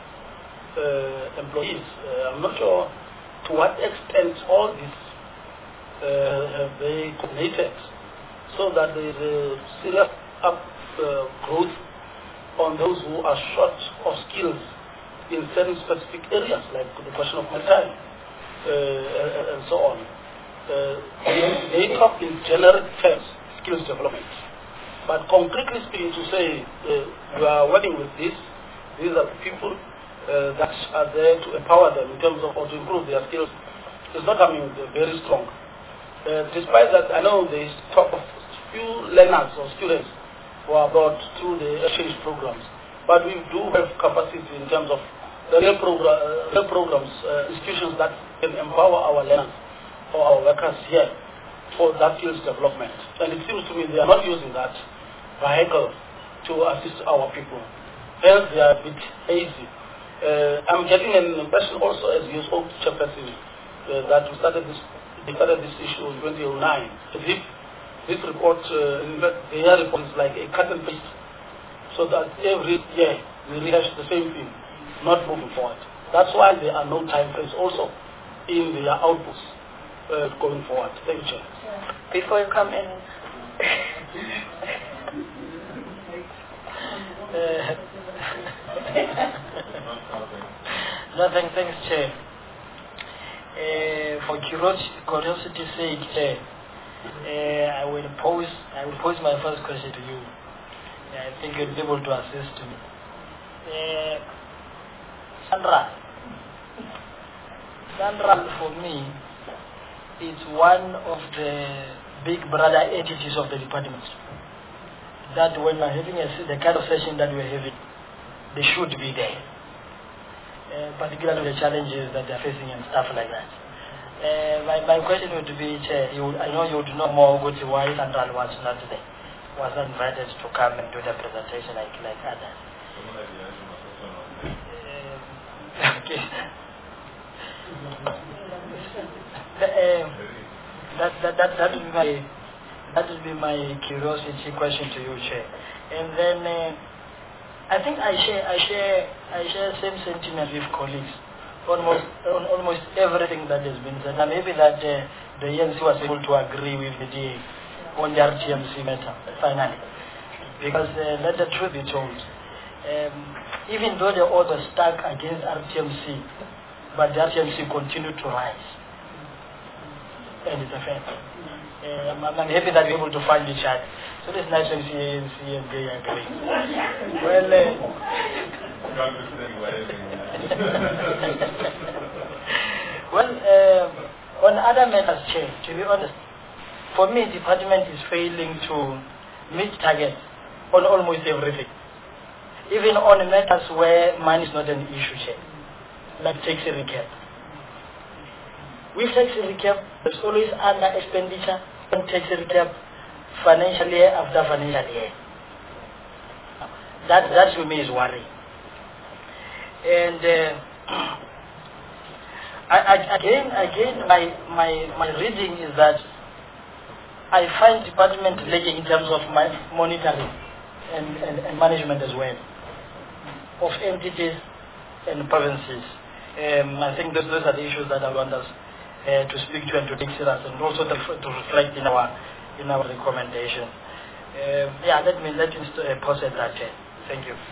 uh, employees. Uh, I'm not sure to what extent all this uh, have they coordinated so that there is a serious up uh, growth on those who are short of skills in certain specific areas, like the question of maritime uh, and so on. Uh, they, they talk in generic terms, skills development. But concretely speaking, to say uh, we are working with this, these are the people uh, that are there to empower them in terms of or to improve their skills, is not coming very strong. Uh, despite that, I know there is talk of few learners or students who are brought through the exchange programs, but we do have capacity in terms of the real, program, uh, real programs, uh, institutions that can empower our learners or our workers here for that skills development. And it seems to me they are not using that vehicle to assist our people. Hence they are a bit hazy. Uh, I'm getting an impression also, as you spoke to Chairperson, uh, that we started this, we started this issue in twenty oh nine. As if this report, uh, in fact, the year report is like a cut and paste, so that every year we rehash the same thing, not moving forward. That's why there are no time frames also in their outputs uh, going forward. Thank you, Chair. Before you come in, Uh, Nothing, thanks, Chair. Uh, for curiosity, curiosity's sake, Chair, uh, I will pose, I will pose my first question to you. I think you'll be able to assist me. Uh, Sandra, Sandra, for me, it's one of the big brother entities of the department. That when we're having a, the kind of session that we're having, they should be there. Uh, particularly the challenges that they're facing and stuff like that. Uh, my, my question would be, Chair, you, I know you would know more about why Sandral was not there, was not invited to come and do the presentation like, like others. Uh, okay. uh, that, that, that, that would be my, that would be my curiosity question to you, Chair. And then, uh, I think I share, I share, I share same sentiment with colleagues. Almost, on almost everything that has been said. And maybe that uh, the E N C was able to agree with the D A on the R T M C matter, finally. Because uh, let the truth be told, um, even though the odds were stuck against R T M C, but the R T M C continued to rise. And it's a fact. Um, I'm, I'm happy that we're able to find each other. So it's nice when C A N C and they agree. Well, uh, well, uh, on other matters, Chair, to be honest, for me, the department is failing to meet targets on almost everything. Even on matters where money is not an issue, Chair, like tax recap. With tax recap, there's always under expenditure on tax recap financial year after financial year. That, that to me is worrying. And uh, I, I, again, again, my, my, my reading is that I find department lagging in terms of my monitoring and, and, and management as well of entities and provinces. Um, I think those, those are the issues that I want us uh, to speak to and to take serious, and also to, to reflect in our in our recommendation. Um, yeah, let me let me uh, pause at that. Uh, thank you.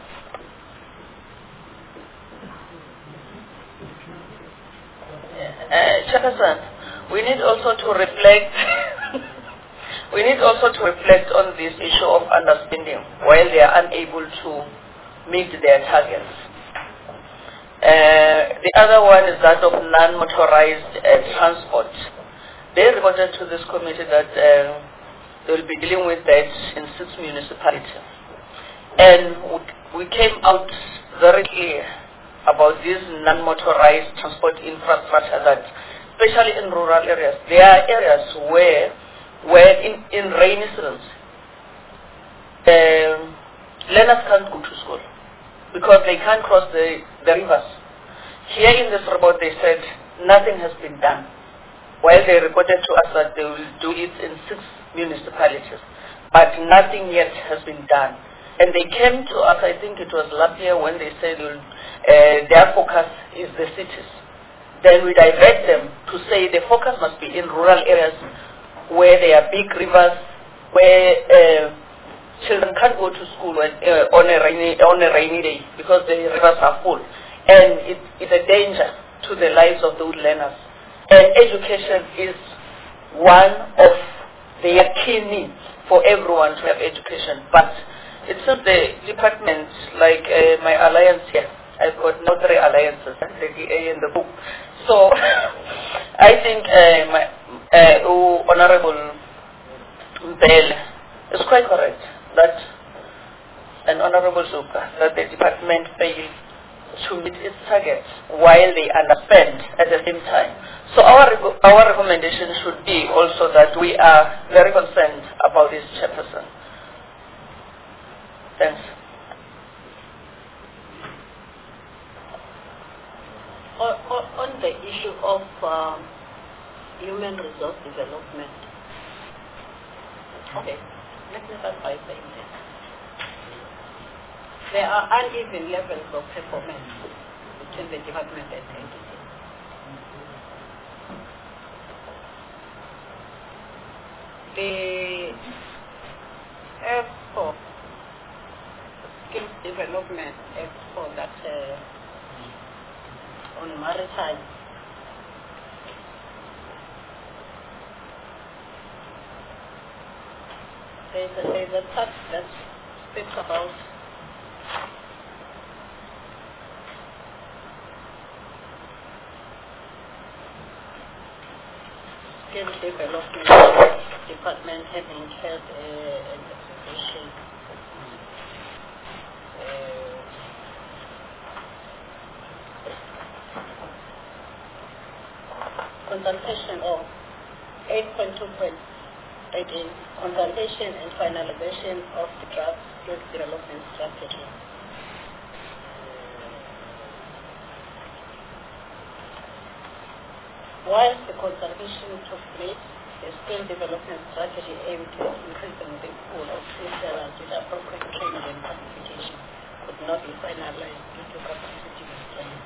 Uh, Chairperson, we need also to reflect we need also to reflect on this issue of underspending while they are unable to meet their targets. Uh, the other one is that of non-motorized uh, transport. They reported to this committee that uh, they will be dealing with that in six municipalities. And we came out very clear about this non-motorized transport infrastructure that, especially in rural areas, there are areas where, where in, in rainy seasons, um, learners can't go to school because they can't cross the, the rivers. Here in this report they said nothing has been done, while they reported to us that they will do it in six municipalities, but nothing yet has been done. And they came to us, I think it was last year, when they said uh, their focus is the cities. Then we divert them to say the focus must be in rural areas where there are big rivers, where uh, children can't go to school when, uh, on, a rainy, on a rainy day because the rivers are full. And it, it's a danger to the lives of those learners. And education is one of their key needs for everyone to have education. But it's not the department, like uh, my alliance here. I've got no three alliances, the D A and the book. So I think uh, my uh, oh, Honorable Bell is quite correct that, and Honorable Zuka, that the department failed to meet its targets while they underspend at the same time. So our our recommendation should be also that we are very concerned about this, Chairperson. Thanks. On, on, on the issue of um, human resource development, okay, let me start by saying this. There are uneven levels of performance between the department and entities. The Expo, skills development expo that uh, on maritime, there's a, there's a part that speaks about Skills Development Department having held uh, an exhibition uh, consultation of eight point two point eight consultation and finalization of the draft skills development strategy. Whilst the consultation took place, the skill development strategy aimed at increasing the pool of seafarers with appropriate training and qualification could not be finalized due to capacity constraints.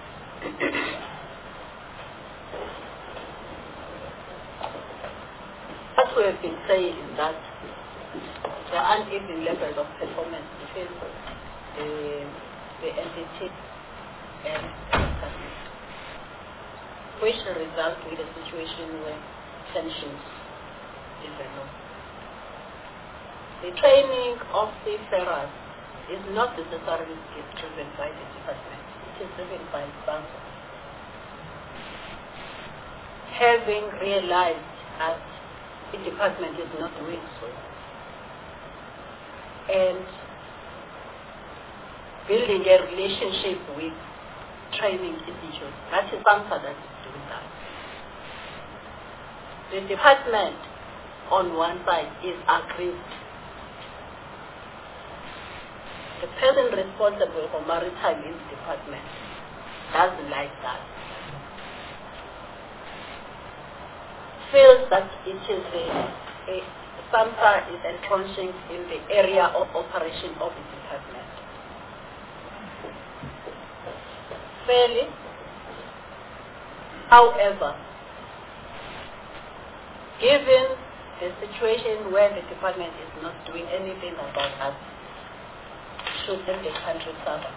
What we have been saying is that the uneven level of performance between the, the entity and the government, which result with a situation where tensions develop. The training of seafarers is not necessarily driven by the department. It is driven by SANSA. Having realized that the department is not doing so, and building a relationship with training institutes, that is SANSA that is doing that. The department on one side is aggrieved. The person responsible for maritime in the department doesn't like that. Feels that it is a, a SANSA is entrenching in the area of operation of the department. Fairly, however, given the situation where the department is not doing anything about that, shouldn't the country suffer?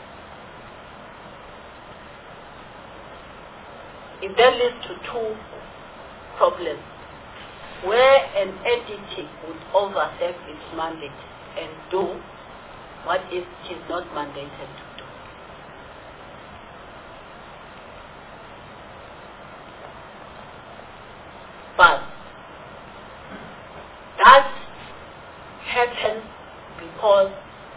It then leads to two problems, where an entity would overstep its mandate and do what it is not mandated to do. But that happens because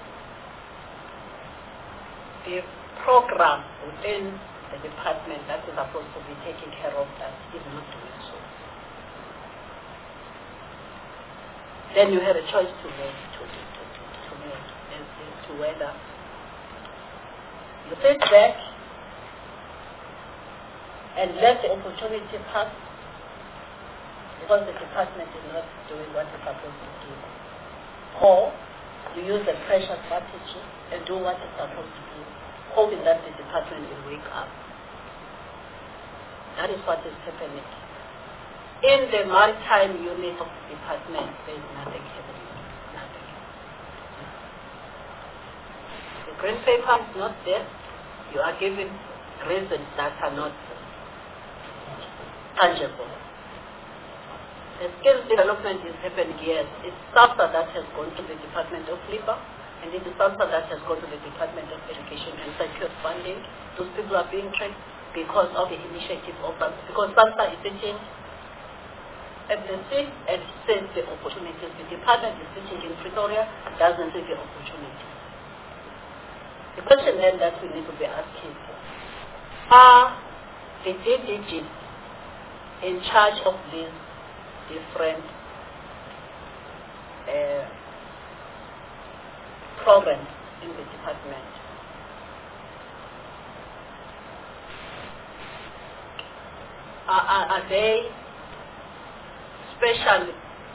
the program within the department that is supposed to be taking care of that is not doing so. Then you have a choice to make, to, to, to, to, to make as to whether you sit back and let the opportunity pass because the department is not doing what it's supposed to do, or you use the pressure strategy and do what it's supposed to do, hoping that the department will wake up. That is what is happening. In the maritime unit of the department, there is nothing happening. Nothing. The green paper is not there. You are given reasons that are not tangible. The skills development is happening, yes. It's SANSA that has gone to the Department of Labor, and it is SANSA that has gone to the Department of Education and secured funding. Those people are being trained because of the initiative of SANSA, because SANSA is sitting at the seat and sees the opportunities. The department is sitting in Pretoria, doesn't see the opportunities. The question then that we need to be asking, are the D D Gs in charge of these different uh, programs in the department? Are, are, are they special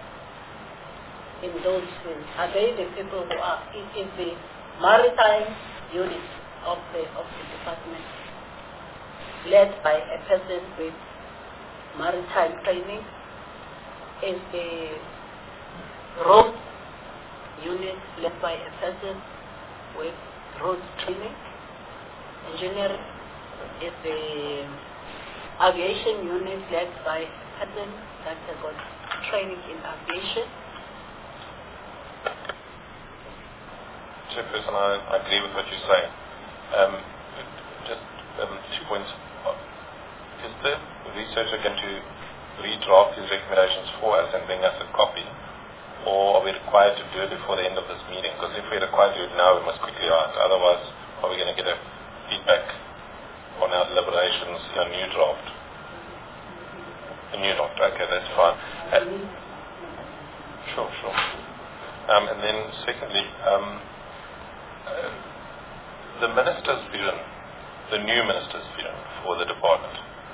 in those fields? Are they the people who are in, in the maritime unit of the of the department, led by a person with maritime training? Is the road unit led by a person with road training, engineering? Is the aviation unit led by a person that has got training in aviation? Chairperson, I, I agree with what you're saying. Um, just um, two points. Is the researcher going to redraft his recommendations for us and bring us a copy, or are we required to do it before the end of this meeting? Because if we're required to do it now, we must quickly act. Otherwise, are we going to get a feedback on our deliberations in a new draft? A new draft, okay, that's fine. And sure, sure. Um, and then secondly, um, uh, the minister's vision, the new minister's vision for the department.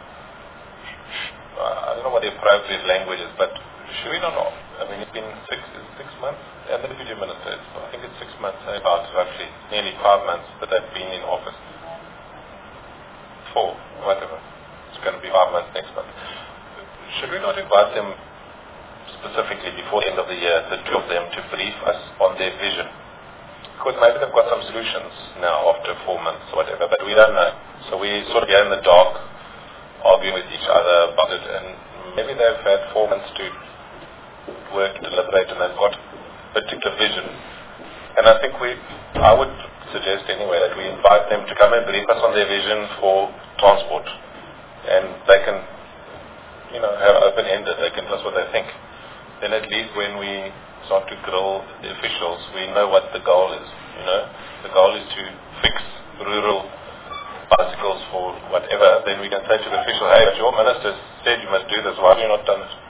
Uh, I don't know what the appropriate language is, but should we not know? I mean, it's been six six months, and the deputy minister, is, I think it's six months, about roughly, nearly five months that they've been in office. Four, whatever. It's going to be five months next month. Should we not invite them specifically before the end of the year, the two of them, to brief us on their vision? Because maybe they've got some solutions now after four months or whatever, but we don't know. So we sort of get in the dark, arguing with each other about it, and maybe they've had four months to work, deliberate, and they've got a particular vision. And I think we, I would suggest anyway that we invite them to come and brief us on their vision for transport. And they can, you know, have open-ended, they can tell us what they think. Then at least when we start to grill the officials, we know what the goal is, you know. The goal is to fix rural bicycles for whatever. Then we can say to the official, hey, but your minister said you must do this, why have you not done it?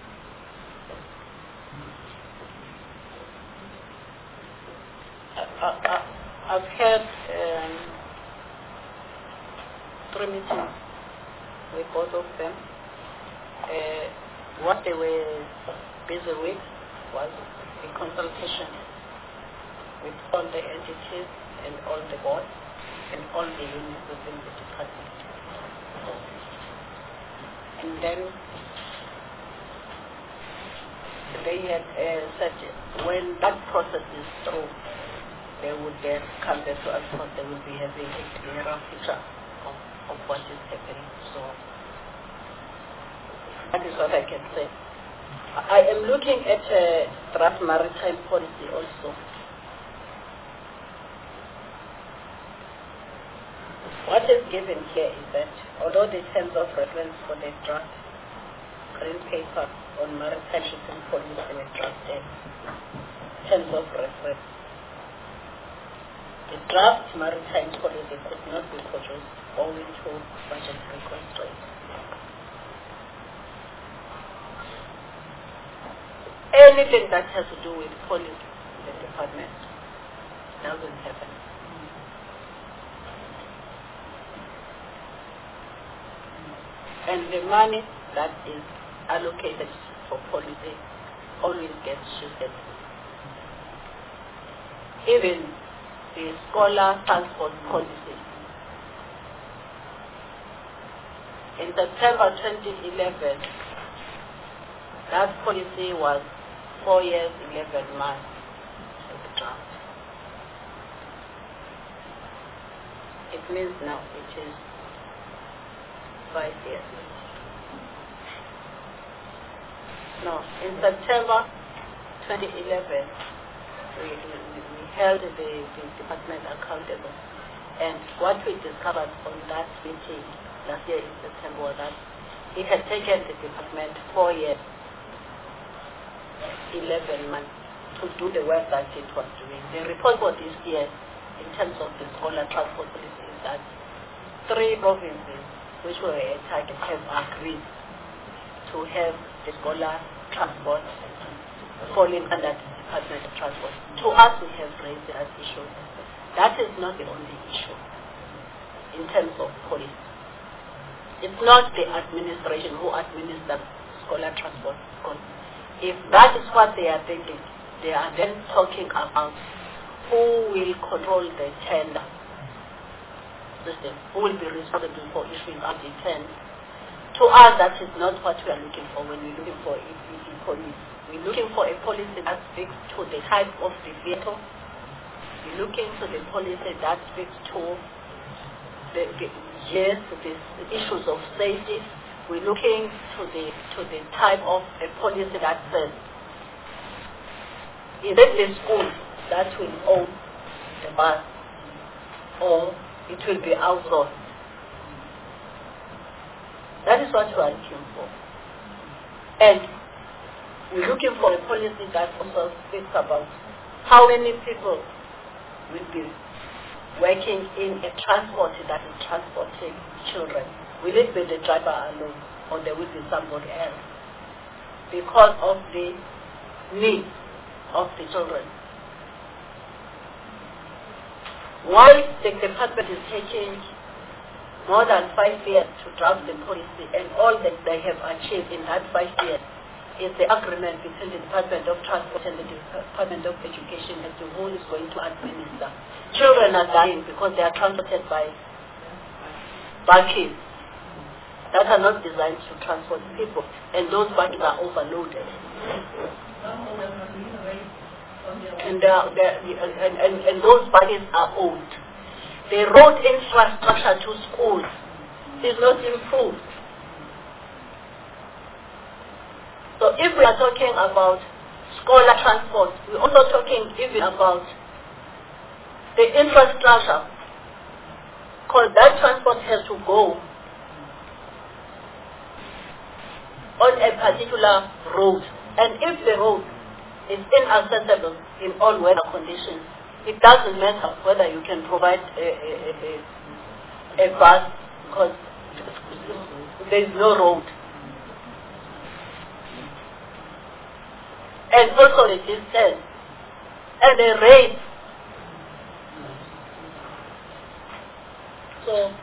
I, I, I've had um, three meetings with both of them. Uh, what they were busy with was a consultation with all the entities and all the boards and all the units within the department. And then they had uh, said when that process is through, they would then come back to us because they will be having a clearer picture of, of what is happening. So that is what I can say. I am looking at a draft maritime policy also. What is given here is that although the terms of reference for the draft green paper on maritime shipping policy were drafted, terms of reference, the draft maritime policy could not be produced owing to budgetary constraints. Anything that has to do with policy in the department doesn't happen. And the money that is allocated for policy always gets shifted. Even the scholar transport policy. In September twenty eleven, that policy was four years, eleven months in the draft. It means now it is five years. No, in September twenty eleven, we, we, we held the, the department accountable. And what we discovered on that meeting last year in September was that it had taken the department four years, eleven months to do the work that it was doing. The report for this year, in terms of the scholar transport policy, is that three provinces which were a target have agreed to have the scholar transport falling under the Department of Transport. To us, we have raised that issue. That is not the only issue in terms of policy. It's not the administration who administers scholar transport. Because if that is what they are thinking, they are then talking about who will control the tender system, who will be responsible for issuing out the tender. To us, that is not what we are looking for when we're looking for a, a policy. We're looking for a policy that speaks to the type of the vehicle. We're looking to the policy that speaks to the, the yes, the issues of safety. We're looking to the to the type of a policy that says, is it the school that will own the bus, or it will be outsourced? That is what we are looking for. And we're looking for a policy that also speaks about how many people will be working in a transport that is transporting children. Will it be the driver alone, or there will be somebody else? Because of the needs of the children. Why the department is taking more than five years to draft the policy, and all that they have achieved in that five years is the agreement between the Department of Transport and the Department of Education as to who is going to administer. Children are dying because they are transported by buses that are not designed to transport people, and those buses are overloaded. And, they are, they are, and, and, and those buses are old. The road infrastructure to schools is not improved. So if we are talking about scholar transport, we're also talking even about the infrastructure, because that transport has to go on a particular road. And if the road is inaccessible in all weather conditions, it doesn't matter whether you can provide a, a, a, a bus, because there is no road. And also the distance and the rate. So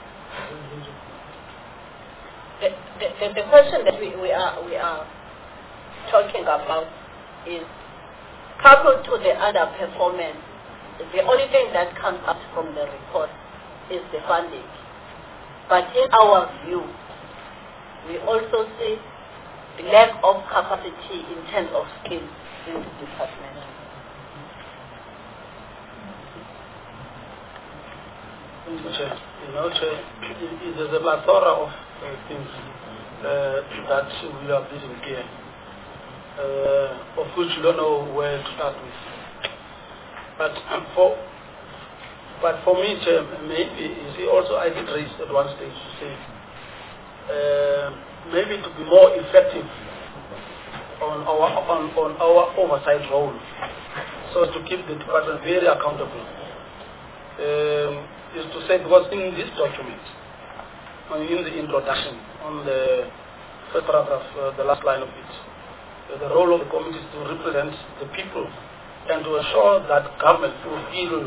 the, the, the question that we, we are we are talking about is, coupled to the underperformance, the only thing that comes up from the report is the funding. But in our view, we also see the lack of capacity in terms of skills in the department. You know, it is a plethora of uh, things uh, that we are dealing here, uh, of which we don't know where to start with. But um, for but for me, Chair, maybe you see, also I did raise at one stage to say uh, maybe to be more effective on our on, on our oversight role, so as to keep the department very accountable. Um, is to say, because in this document, in the introduction, on the first paragraph, uh, the last line of it, uh, the role of the committee is to represent the people and to ensure that government fulfill,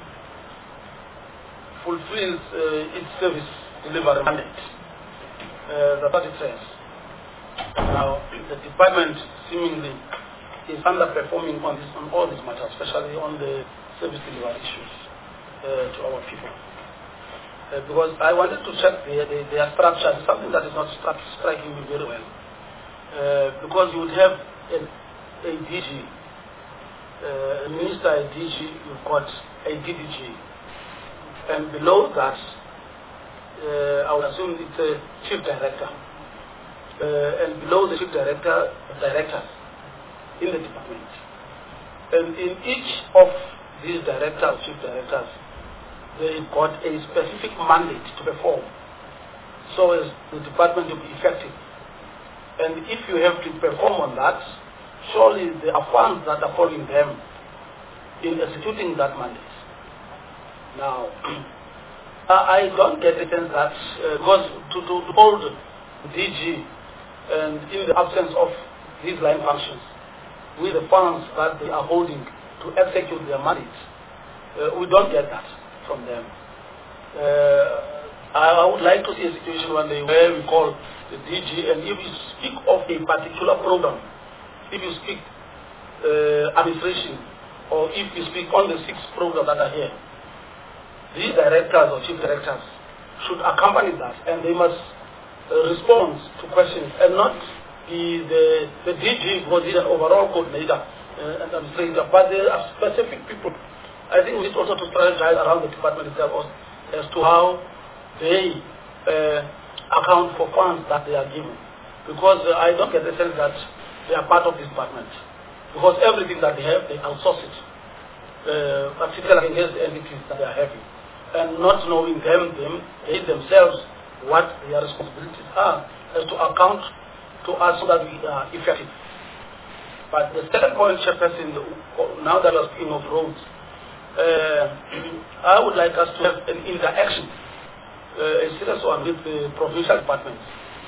fulfills uh, its service delivery mandate. Uh, that's what it says. Now, the department seemingly is underperforming on this, on all these matters, especially on the service delivery issues. Uh, to our people, uh, because I wanted to check their, their, their structure, something that is not stri striking me very well, uh, because you would have a, a D G, uh, a minister, a D G, you've got a D D G, and below that, uh, I would assume it's a chief director, uh, and below the chief director, directors in the department, and in each of these directors, chief directors, they've got a specific mandate to perform so as the department will be effective. And if you have to perform on that, surely there are funds that are following them in executing that mandate. Now, I don't get a sense that, uh, because to, to, to hold D G and in the absence of these line functions, with the funds that they are holding to execute their mandate, uh, we don't get that from them. Uh, I would like to see a situation one day where we call the D G, and if you speak of a particular program, if you speak uh, administration, or if you speak on the six programs that are here, these directors or chief directors should accompany that, and they must uh, respond to questions and not be the, the D G, because he's an overall coordinator uh, and administrator, but there are specific people. I think we need also to strategize around the department itself as to how they uh, account for funds that they are given. Because uh, I don't get the sense that they are part of this department. Because everything that they have, they outsource it, uh, particularly against the entities that they are having. And not knowing them, them, they themselves, what their responsibilities are, as to account to us so that we are effective. But the second point, Chairperson, now that we're speaking of roads, uh, I would like us to have an interaction, uh, a serious one with the provincial departments,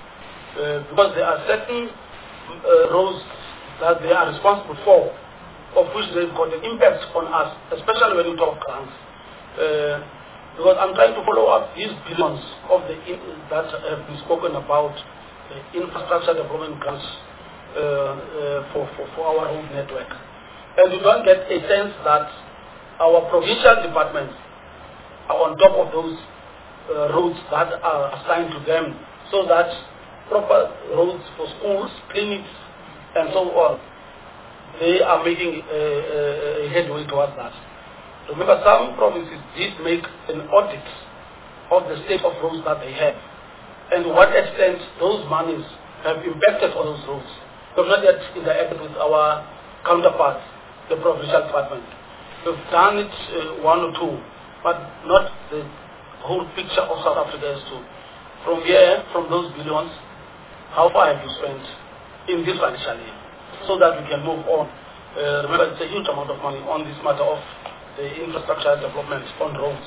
uh, because there are certain uh, roads that they are responsible for, of which they've got an impact on us, especially when we talk grants. Uh, because I'm trying to follow up these billions of the in, that have been spoken about, the infrastructure development grants uh, uh, for, for, for our road network. And you don't get a sense that our provincial departments are on top of those uh, roads that are assigned to them, so that proper roads for schools, clinics, and so on, they are making a, a, a headway towards that. Remember, some provinces did make an audit of the state of roads that they have, and to what extent those monies have impacted on those roads. We have not yet interacted with our counterparts, the provincial department. We've done it uh, one or two, but not the whole picture of South Africa as to, from here, from those billions, how far have you spent in this financial year, so that we can move on. Uh, remember, it's a huge amount of money on this matter of the infrastructure development on roads.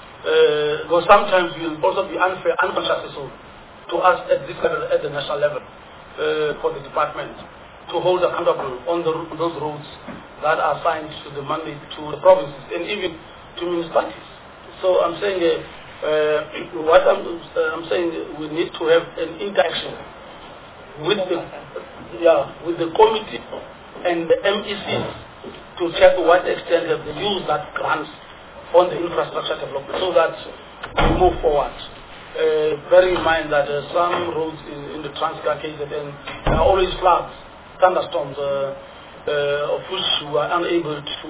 Uh, because sometimes we will also be unfair, unconscious so to us at this level, at the national level, uh, for the department to hold accountable on, the, on those roads that are assigned to the money to the provinces and even to municipalities. So I'm saying, uh, uh, what I'm, uh, I'm saying, we need to have an interaction with the, yeah, with the committee and the M E Cs to check to what extent have they used that grants on the infrastructure development so that we move forward. Uh, bearing in mind that uh, some roads in, in the Transkei K Z N are always floods, thunderstorms, uh, uh, of which we are unable to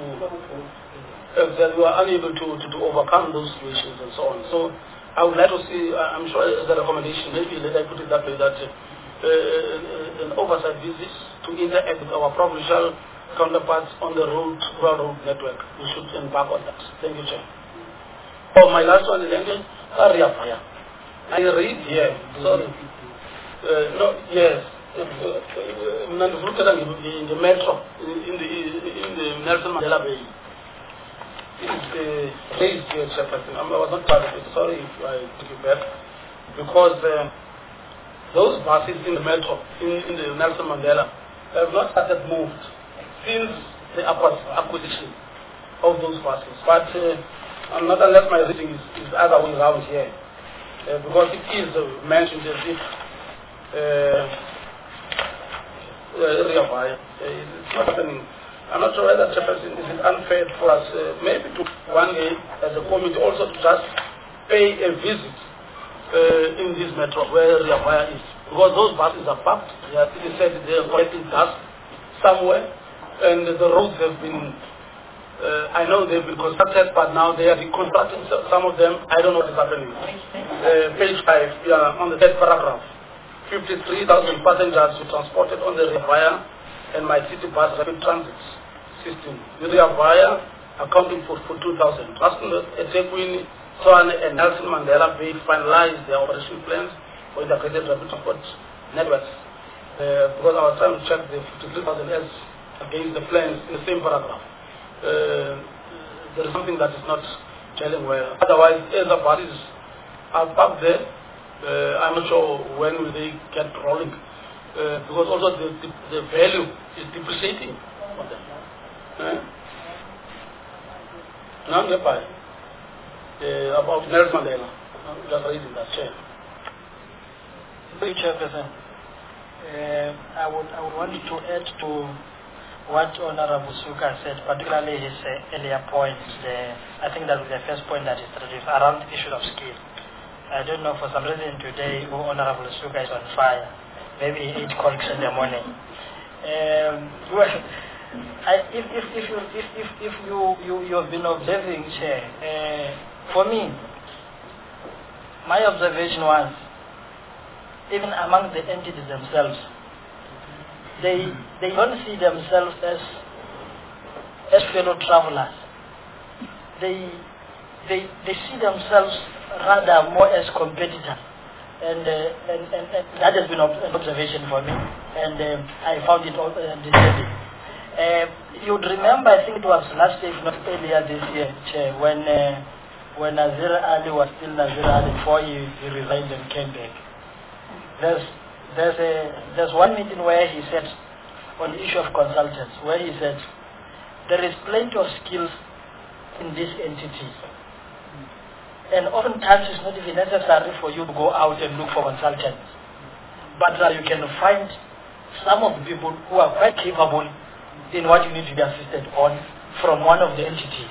uh, that we are unable to, to, to overcome those situations and so on. So I would like to see, uh, I'm sure as a recommendation, maybe let I put it that way, that uh, an oversight visit to interact with our provincial counterparts on the road, rural road network. We should embark on that. Thank you, Chair. Oh, my last one is English. Area fire. I read here. Sorry. Uh, no, yes. In the metro, in the in the Nelson Mandela Bay. It is the raised here, Chairperson. I was not part of it. Sorry if I took it back. Because uh, those buses in the metro, in, in the Nelson Mandela, have not started moved since the acquisition of those buses. But uh, not unless my reading is, is other way around here. Uh, because it is uh, mentioned as if uh, uh, uh, it's not happening. I'm not sure whether Chairperson, is it unfair for us uh, maybe to one day as a committee also to just pay a visit uh, in this metro where Riafaya is. Because those buses are parked, they are, it is said they are collecting dust somewhere, and the roads have been, uh, I know they've been constructed, but now they are reconstructing some of them. I don't know what is happening. Uh, page five, yeah, on the third paragraph. fifty-three thousand passengers were transported on the Riafaya and my city bus rapid transit system. The Riafaya accounting for, for two thousand. Transnet, eThekwini, Tshwane, and Nelson Mandela Bay finalized their operation plans for integrated rapid transport networks. Uh, because I was trying to check the fifty-three thousand as against the plans in the same paragraph. Uh, there is something that is not telling well. Otherwise, as the buses are parked there, uh, I'm not sure when will they get rolling. Uh, because also the, the, the value is depreciating on them. Uh, now I'm uh, about Nelson Mandela. I'm just reading that chair. Thank you, Chairperson. Uh, I would I would want to add to what Honorable Suka said, particularly his uh, earlier point. The, I think that was the first point that is raised around the issue of skill. I don't know, for some reason today Honorable Suka is on fire. Maybe he ate corks in the morning. Um, well, I, if if if you if if, if you, you you have been observing, Chair, uh, for me, my observation was, even among the entities themselves, they they don't see themselves as as fellow travelers. They they they see themselves rather more as competitors. and, uh, and, and, and that has been ob- an observation for me, and um, I found it uh, disturbing. Uh, you'd remember, I think it was last year, if not earlier this year, Chair, when uh, when Nazir Ali was still Nazir Ali before he, he resigned and came back. There's there's a there's one meeting where he said on the issue of consultants, where he said there is plenty of skills in these entities, and oftentimes it's not even necessary for you to go out and look for consultants, but uh, you can find some of the people who are quite capable in what you need to be assisted on from one of the entities.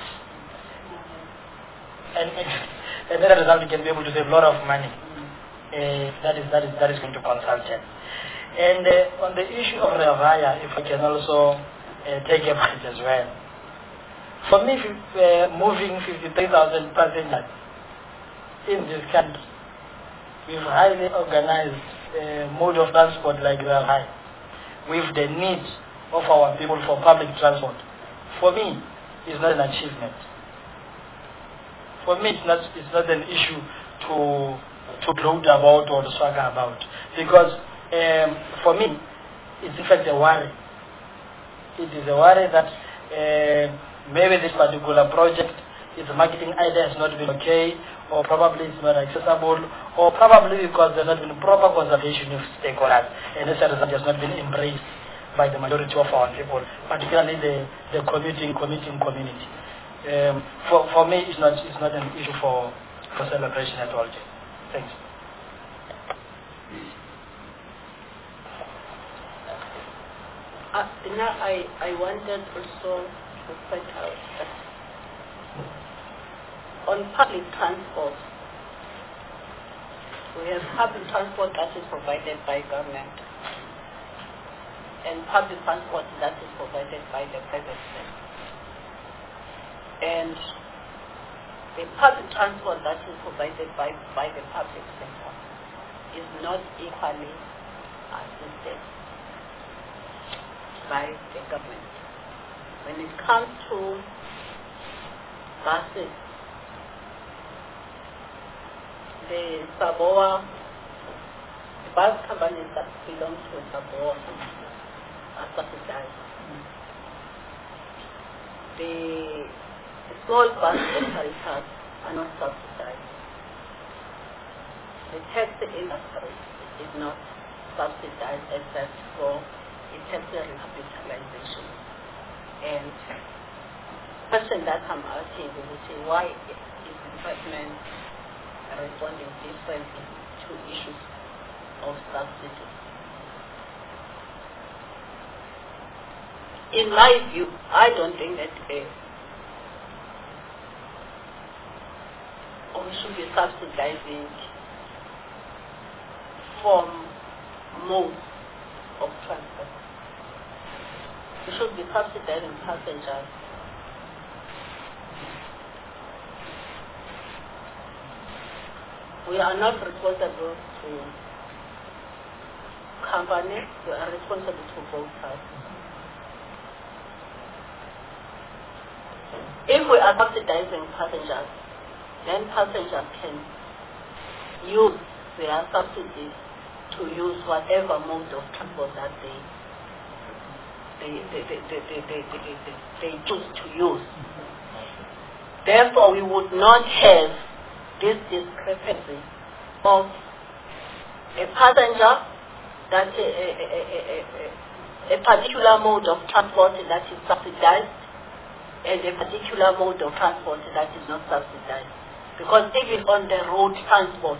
And, and, and as a result, you can be able to save a lot of money. Uh, that is that is that is going to consultant. And uh, on the issue of Revaya, if I can also uh, take a point as well. For me, uh, moving fifty-three thousand passengers in this country with highly organized uh, mode of transport like Revaya, with the need of our people for public transport, for me, is not an achievement. For me, it's not it's not an issue to to gloat about or to swagger about, because um, for me, it's in fact a worry. It is a worry that uh, maybe this particular project, its marketing idea has not been okay, or probably it's not accessible, or probably because there's not been proper consultation with stakeholders, and as a result, it has not been embraced by the majority of our people, particularly the, the commuting, commuting community. Um, for, for me, it's not, it's not an issue for, for celebration at all. Thanks. Uh, now I, I wanted also to point out that on public transport, we have public transport that is provided by government and public transport that is provided by the private sector. And the public transport that is provided by, by the public sector is not equally assisted by the government. When it comes to buses, the Saboa, the bus companies that belong to Saboa are subsidized. The The small bus operators are not subsidized. The taxi industry is not subsidized except for the taxi recapitalization. And the question that I'm asking is to say, why is the department responding differently to issues of subsidy? In my view, I don't think that uh, we should be subsidizing from modes of transport. We should be subsidizing passengers. We are not responsible to companies, we are responsible to voters. If we are subsidizing passengers, then passengers can use their subsidies to use whatever mode of transport that they they they they they they, they, they, they, they choose to use. Therefore, we would not have this discrepancy of a passenger that a, a, a, a, a, a particular mode of transport that is subsidized and a particular mode of transport that is not subsidized. Because even on the road transport,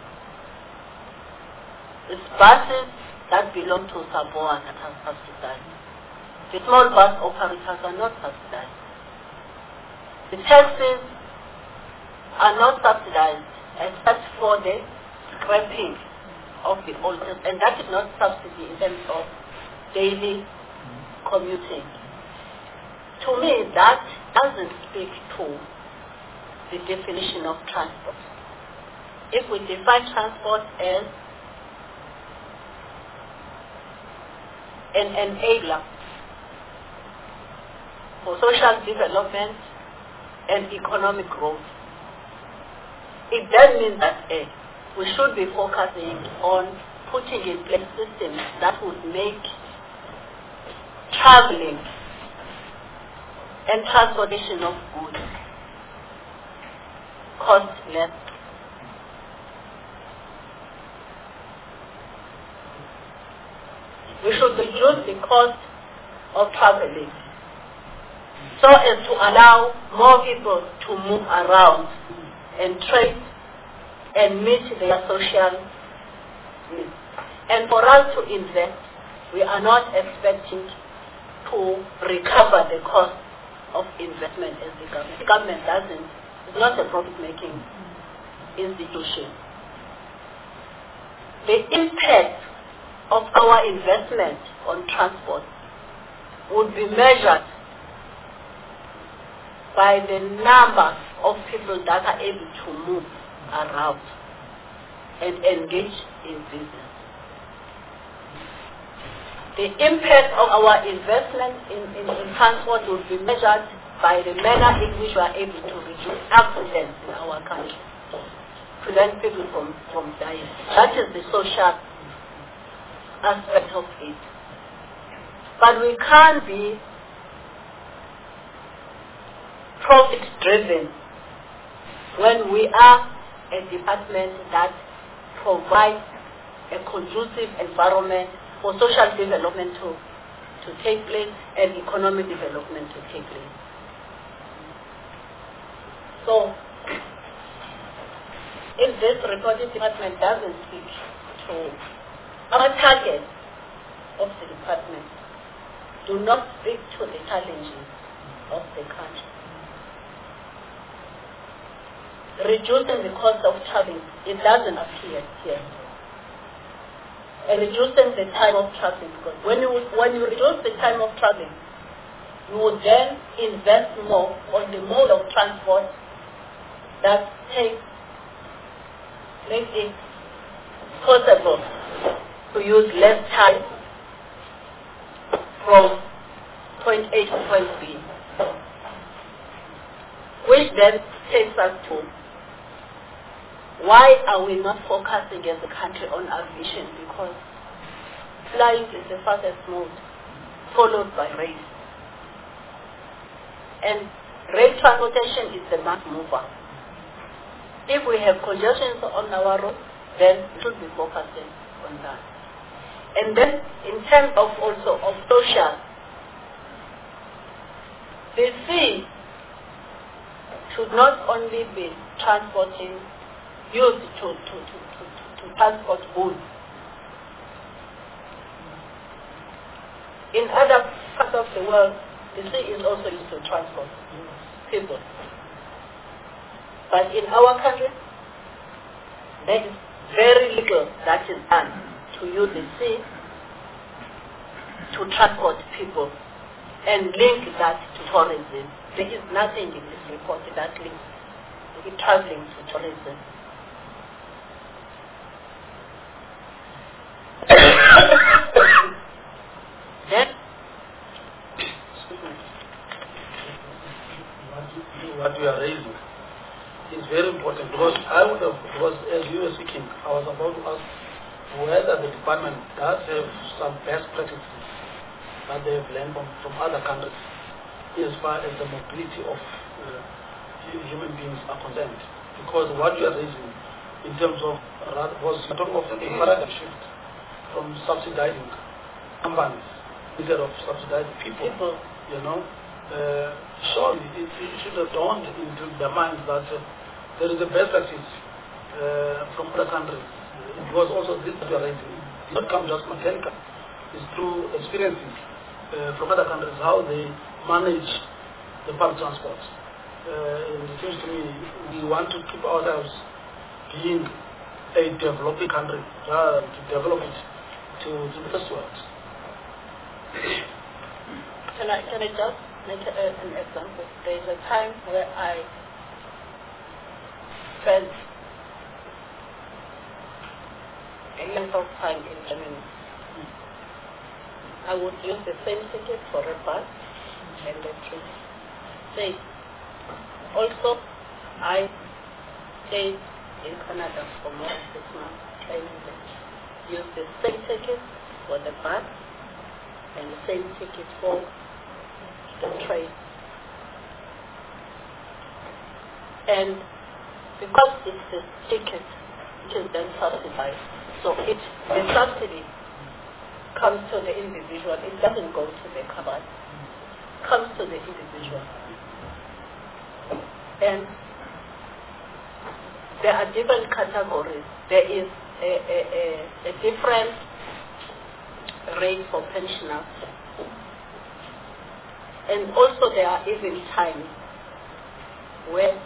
it's buses that belong to Saboa that are subsidized. The small bus operators are not subsidized. The taxis are not subsidized except for the scrapping of the old, and that is not subsidy in terms of daily commuting. To me, that doesn't speak to the definition of transport. If we define transport as an enabler for social development and economic growth, it then means that uh, we should be focusing on putting in place systems that would make traveling and transportation of goods cost less. We should reduce the cost of traveling so as to allow more people to move around and trade and meet their social needs. And for us to invest, we are not expecting to recover the cost of investment as the government. The government doesn't, it's not a profit-making institution. The impact of our investment on transport would be measured by the number of people that are able to move around and engage in business. The impact of our investment in, in, in transport would be measured by the manner in which we are able to reduce accidents in our country, prevent people from, from dying. That is the social aspect of it. But we can't be profit-driven when we are a department that provides a conducive environment for social development to, to take place and economic development to take place. So, if this reporting department doesn't speak to our target of the department, do not speak to the challenges of the country. Reducing the cost of traveling, it doesn't appear here. And reducing the time of traveling, because when you when you reduce the time of traveling, you will then invest more on the mode of transport that takes makes it possible to use less time from point A to point B, which then takes us to why are we not focusing as a country on aviation? Because flying is the fastest mode, followed by rail. And rail transportation is the mass mover. If we have congestion on our road, then we should be focusing on that. And then in terms of also of social, the sea should not only be transporting, used to, to, to, to, to transport goods. In other parts of the world, the sea is also used to transport people. But in our country, there is very little that is done to use the sea to transport people and link that to tourism. There is nothing in this report that links traveling to tourism. Then, what we are raising is very important, because I would have, because as you were speaking, I was about to ask whether the department does have some best practices that they have learned from, from other countries as far as the mobility of uh, human beings are concerned. Because what you are raising in terms of, was talking of a paradigm shift from subsidizing companies instead of subsidizing people, people. you know. Uh, surely it, it should have dawned into their minds that uh, there is a best practice uh, from other countries. It was also this that you are raising. It did not come just mechanical. It's through experiences uh, from other countries, how they manage the public transport. Uh, and it seems to me we want to keep ourselves being a developing country rather than to develop it to, to the first world. Can I, can I just make a, an example? There is a time where I spent a length of time in Germany. I would use the same ticket for a bus and a train. Say, also, I stayed in Canada for more than six months, claiming that use the same ticket for the bus and the same ticket for the train. And because it's the ticket, it is then subsidized. So it, the subsidy comes to the individual. It doesn't go to the company. It comes to the individual. And there are different categories. There is a, a, a, a different rate for pensioners. And also there are even times where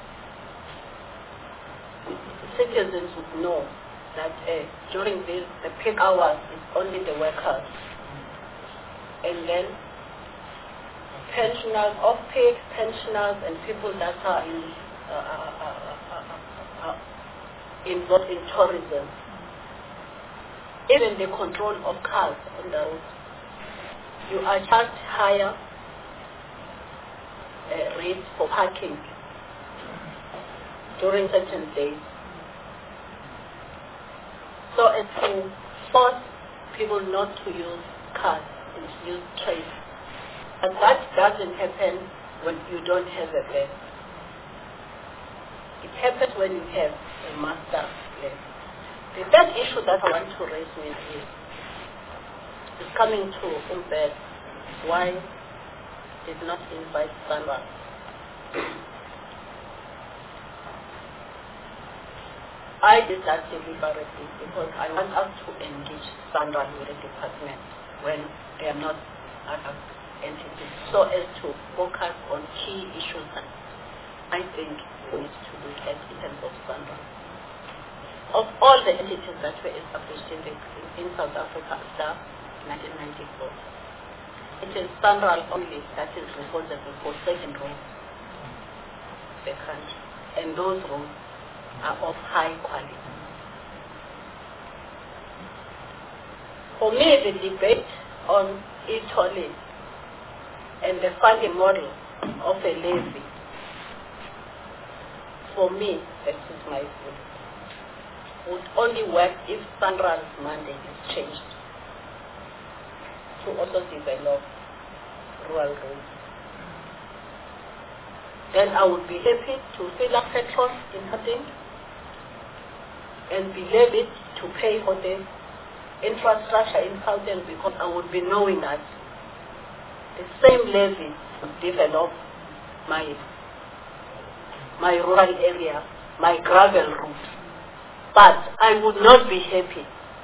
citizens would know that uh, during this, the peak hours is only the workers. And then pensioners, off-peak pensioners and people that are in, uh, uh, uh, uh, uh, involved in tourism. Even the control of cars on the road. You are charged higher uh, rates for parking during certain days. So as to force people not to use cars and to use trains. But that doesn't happen when you don't have a plan. It happens when you have a master plan. The third issue that I want to raise with is, is coming to Umbed, why did not invite SANRAL. I did that deliberately because I want us to engage SANRAL with the department when they are not other entities, so as to focus on key issues that I think we need to look at in terms of SANRAL. Of all the entities that were established in, the, in South Africa after nineteen ninety-four, it is SANRAL only that is responsible for second roads in the country, and those roads are of high quality. For me, the debate on e-tolling and the funding model of a levy, for me, that is my view, would only work if SANRAL's mandate is changed to also develop rural roads. Then I would be happy to fill up petrol in Gauteng and be levied to pay for the infrastructure in Gauteng, because I would be knowing that the same levy would develop my my rural area, my gravel route. But I would not be happy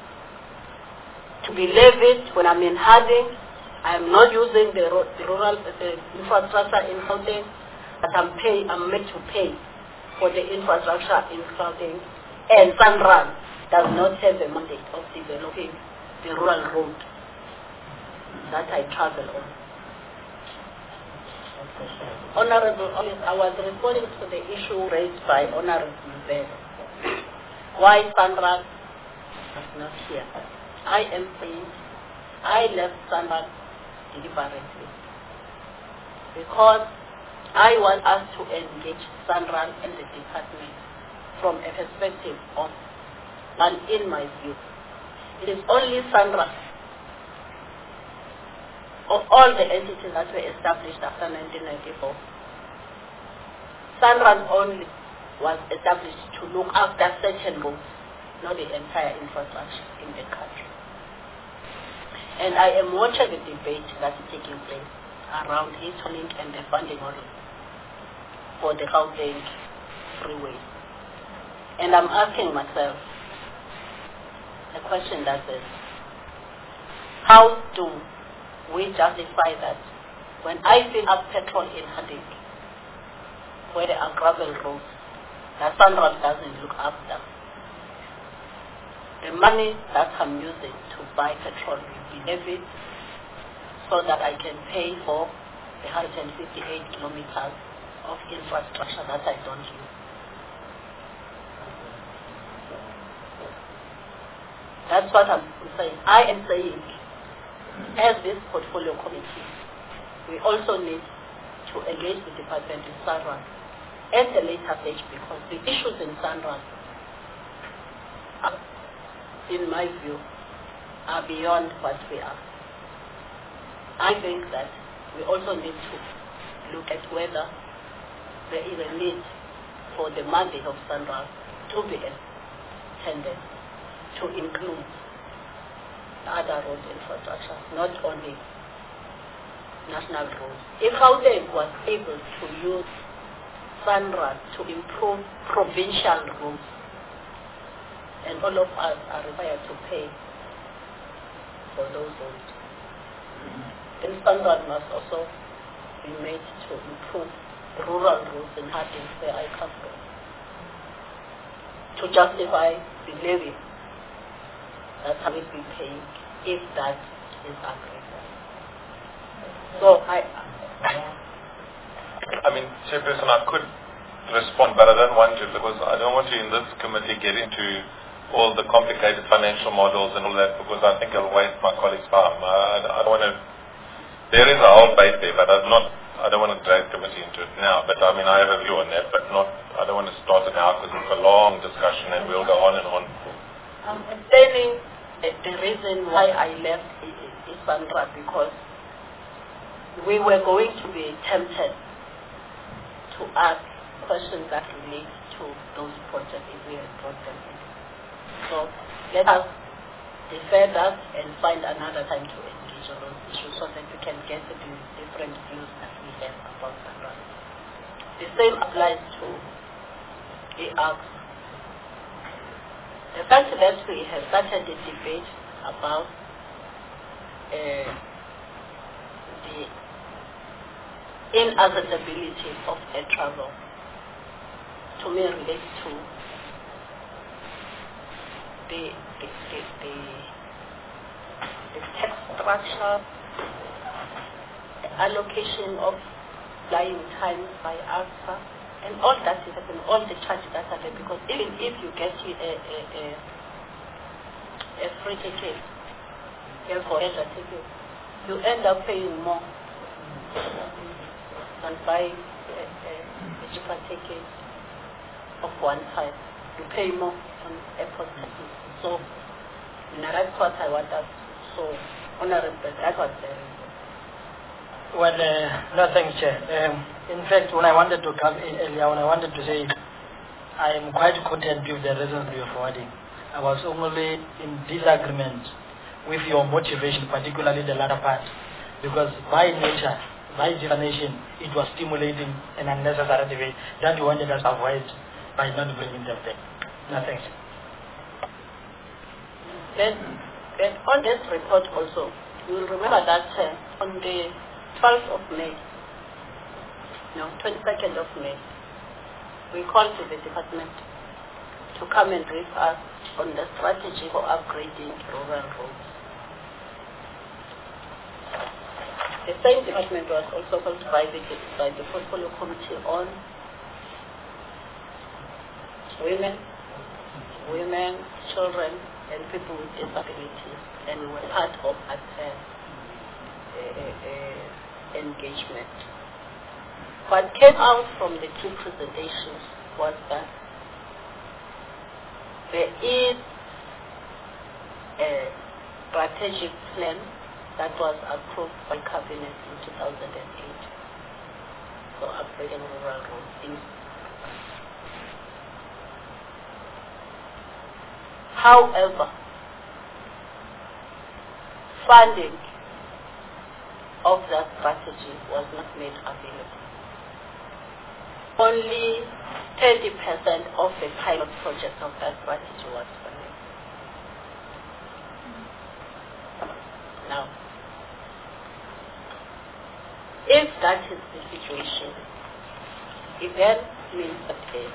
to be levied when I'm in Harding. I am not using the, ro the rural the infrastructure in Gauteng, but I'm pay I'm made to pay for the infrastructure in Gauteng. And SANRAL does not have the mandate of developing the rural road that I travel on. Honorable, I was responding to the issue raised by Honorable Mbele. Why SANRAL was not here? I am saying I left SANRAL deliberately because I want us to engage SANRAL and the department from a perspective of, and in my view, it is only SANRAL of all the entities that were established after nineteen ninety-four. SANRAL only was established to look after certain roads, not the entire infrastructure in the country. And I am watching the debate that is taking place around e-tolling and the funding model for the Gauteng freeway. And I'm asking myself a question that is, how do we justify that when I fill up petrol in Harding, where there are gravel roads, that SANRAL doesn't look after? The money that I'm using to buy petrol will be levied so that I can pay for the one hundred fifty-eight kilometers of infrastructure that I don't use. That's what I'm saying. I am saying, as this portfolio committee, we also need to engage the department in SANRAL at a later stage, because the issues in SANRAL uh, in my view, are beyond what we are. I think that we also need to look at whether there is a need for the mandate of SANRAL to be extended to include other road infrastructure, not only national roads. If Gauteng was able to use SANRAL to improve provincial roads, and all of us are required to pay for those roads, then SANRAL must also be made to improve rural roads in Harding, where I come from, to justify the levy that I will be paying if that is agreed. So I, I mean, Chairperson, I could respond, but I don't want to, because I don't want to in this committee get into all the complicated financial models and all that, because I think I'll waste my colleagues' time. I, I don't want to. There is a whole debate there, but I'm not. I don't want to drag the committee into it now. But I mean, I have a view on that, but not. I don't want to start it now because it's a long discussion and we'll go on and on. I'm explaining the, the reason why I left ISANRAL, because we were going to be tempted to ask questions that relate to those projects if we had brought them in. So let us defer that and find another time to engage on those issues so that we can get the different views that we have about SANRAL. The same applies to E A C. The fact that we have started the debate about uh, the inadmissibility of air travel, to me relates to the the, the, the, the tax structure, the allocation of flying times by ALSA, and all that is happening, all the charges that are there, because even if you get a, a, a, a free ticket, therefore a ticket, you end up paying more than buying a, a, a cheaper ticket of one time. You pay more on airport tickets. So, and that's what I want us so honorable. That was the reason. Well, uh, no, thanks, Chair. Um, in fact, when I wanted to come in earlier, when I wanted to say I am quite content with the reasons you are forwarding. I was only in disagreement with your motivation, particularly the latter part, because by nature, by definition, it was stimulating an unnecessary debate that you wanted us to avoid by not bringing them back. No, thanks. Then, then on this report also, you will remember that uh, on the twelfth of May, no, twenty-second of May, we called to the department to come and brief us on the strategy for upgrading rural roads. The same department was also called by the, by the portfolio committee on women, women, children, and people with disabilities, and we were part of that uh, uh, uh, engagement. What came out from the two presentations was that there is a strategic plan that was approved by Cabinet in two thousand eight for upgrading rural roads. In However, funding of that strategy was not made available. Only thirty percent of the pilot project of that strategy was funded. Now, if that is the situation, it then means that uh,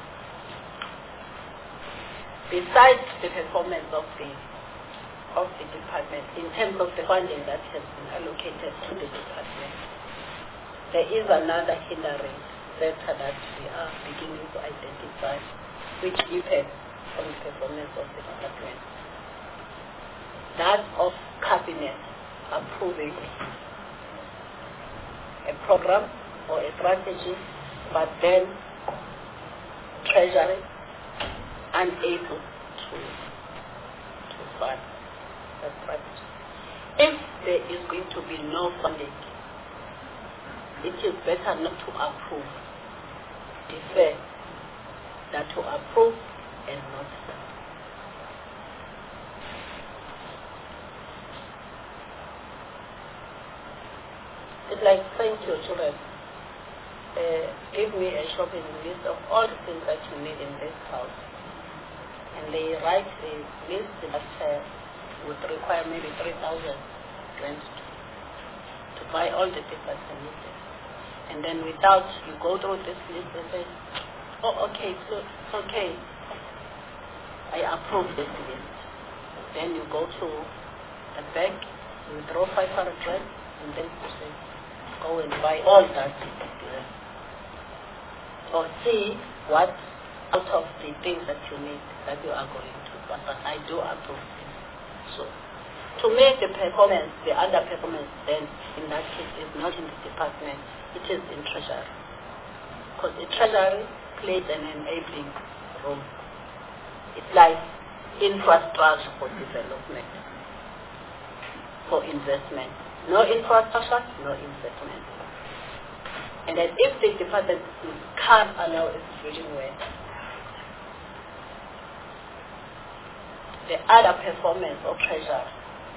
besides the performance of the of the department in terms of the funding that has been allocated to the department, there is another hindering factor that we are beginning to identify, which impacts on the performance of the department. That of Cabinet approving a program or a strategy, but then Treasury unable to fund. That's right. If there is going to be no funding, it is better not to approve. Defer than to approve and not fund. It's like saying to your children, uh, give me a shopping list of all the things that you need in this house. And they write a list that uh, would require maybe three thousand rand to buy all the things that you need there. And then without, you go through this list and say, oh, okay, so it's okay. I approve this list. Then you go to the bank, you withdraw five hundred rand, and then you say, go and buy all that. Or see what out of the things that you need that you are going to. But, but I do approve this. So to make the performance, the underperformance, then in that case is not in the department, it is in Treasury. Because the Treasury plays an enabling role. It's like infrastructure for development, for investment. No infrastructure, no investment. And then if the department can't allow a situation where the other performance of treasure,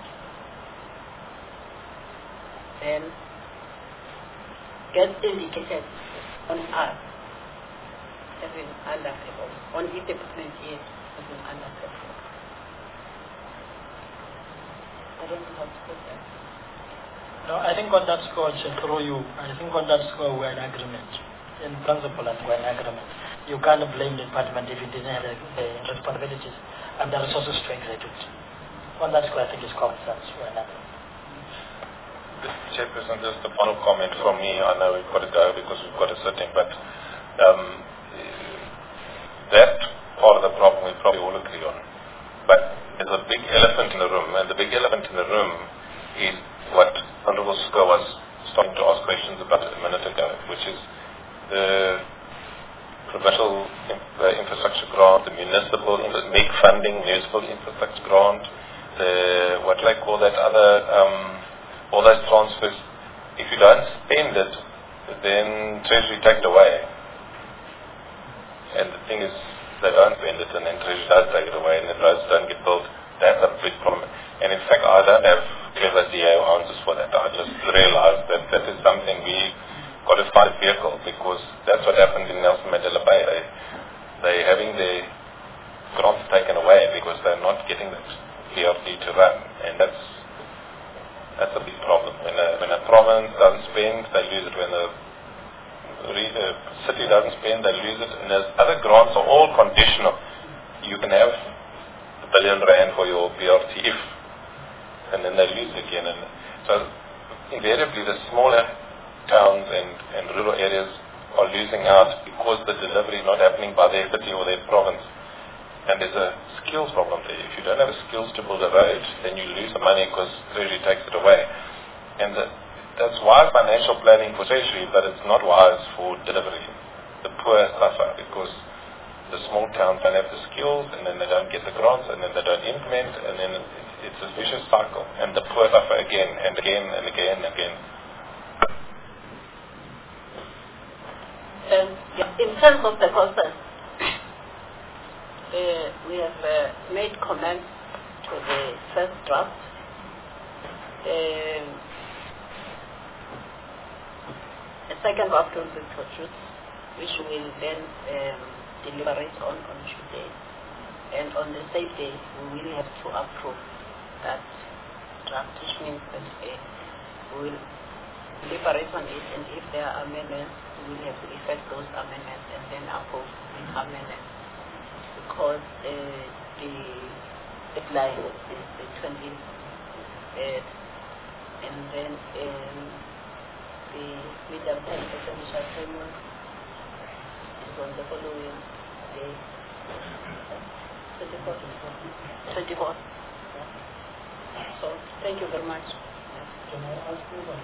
then gets indicated on us as an underperformance, on the department here as an underperformance. I don't know how to put that. No, I think on that score, through you, I think on that score we're in agreement. In principle, and we're in agreement. You can't blame the department if it didn't have the, the responsibilities and the resources to execute. On that score, I think it's common sense. We're in agreement. Chairperson, just a final comment from me. I know we've got to go because we've got a sitting, but um, that part of the problem we probably all agree on. But there's a big elephant in the room, and the big elephant in the room is what Honorable Sco was starting to ask questions about a minute ago, which is the provincial uh, infrastructure grant, the municipal, infra- big funding, municipal infrastructure grant, the, what do I call that other, um, all those transfers. If you don't spend it, then Treasury take it away. And the thing is, they don't spend it, and then Treasury does take it away, and the roads don't get built. That's a big problem. And in fact, I don't have clever D A O answers for that. I just realized that that is something we got to find a vehicle, because that's what happened in Nelson Mandela Bay. They, they're having their grants taken away because they're not getting that P R D to run. And that's that's a big problem. When a, when a province doesn't spend, they lose it. When a, a city doesn't spend, they lose it. And there's other grants are all conditional. You can have a billion rand for your P R T if, and then they lose again. And so invariably the smaller towns and, and rural areas are losing out because the delivery is not happening by their city or their province. And there's a skills problem there. If you don't have the skills to build a road, then you lose the money because Treasury takes it away. And the, that's wise financial planning for Treasury, but it's not wise for delivery. The poor suffer because the small towns don't have the skills, and then they don't get the grants, and then they don't implement, and then it's a vicious cycle. And the poor suffer again and again and again and again. And in terms of the process, uh, we have uh, made comments to the first draft. Um, a second draft will be produced, which we will then um, deliberate on on Tuesday. And on the same day, we will have to approve that draft, which means that uh, we will deliberate on it, and if there are amendments, we will have to effect those amendments and then approve the amendments. Because uh, the deadline is the twenty-third, and then um, the medium term expenditure framework is on the following day, twenty-fourth. twenty-fourth. So, thank you very much. Can I ask you one?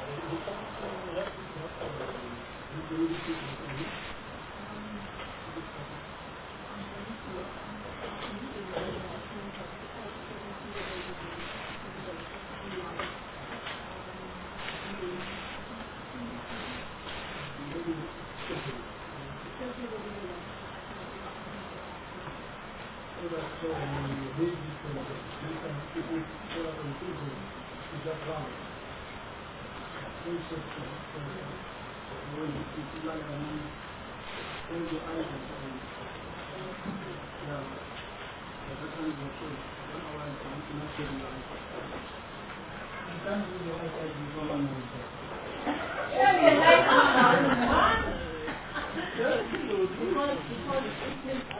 Thank you.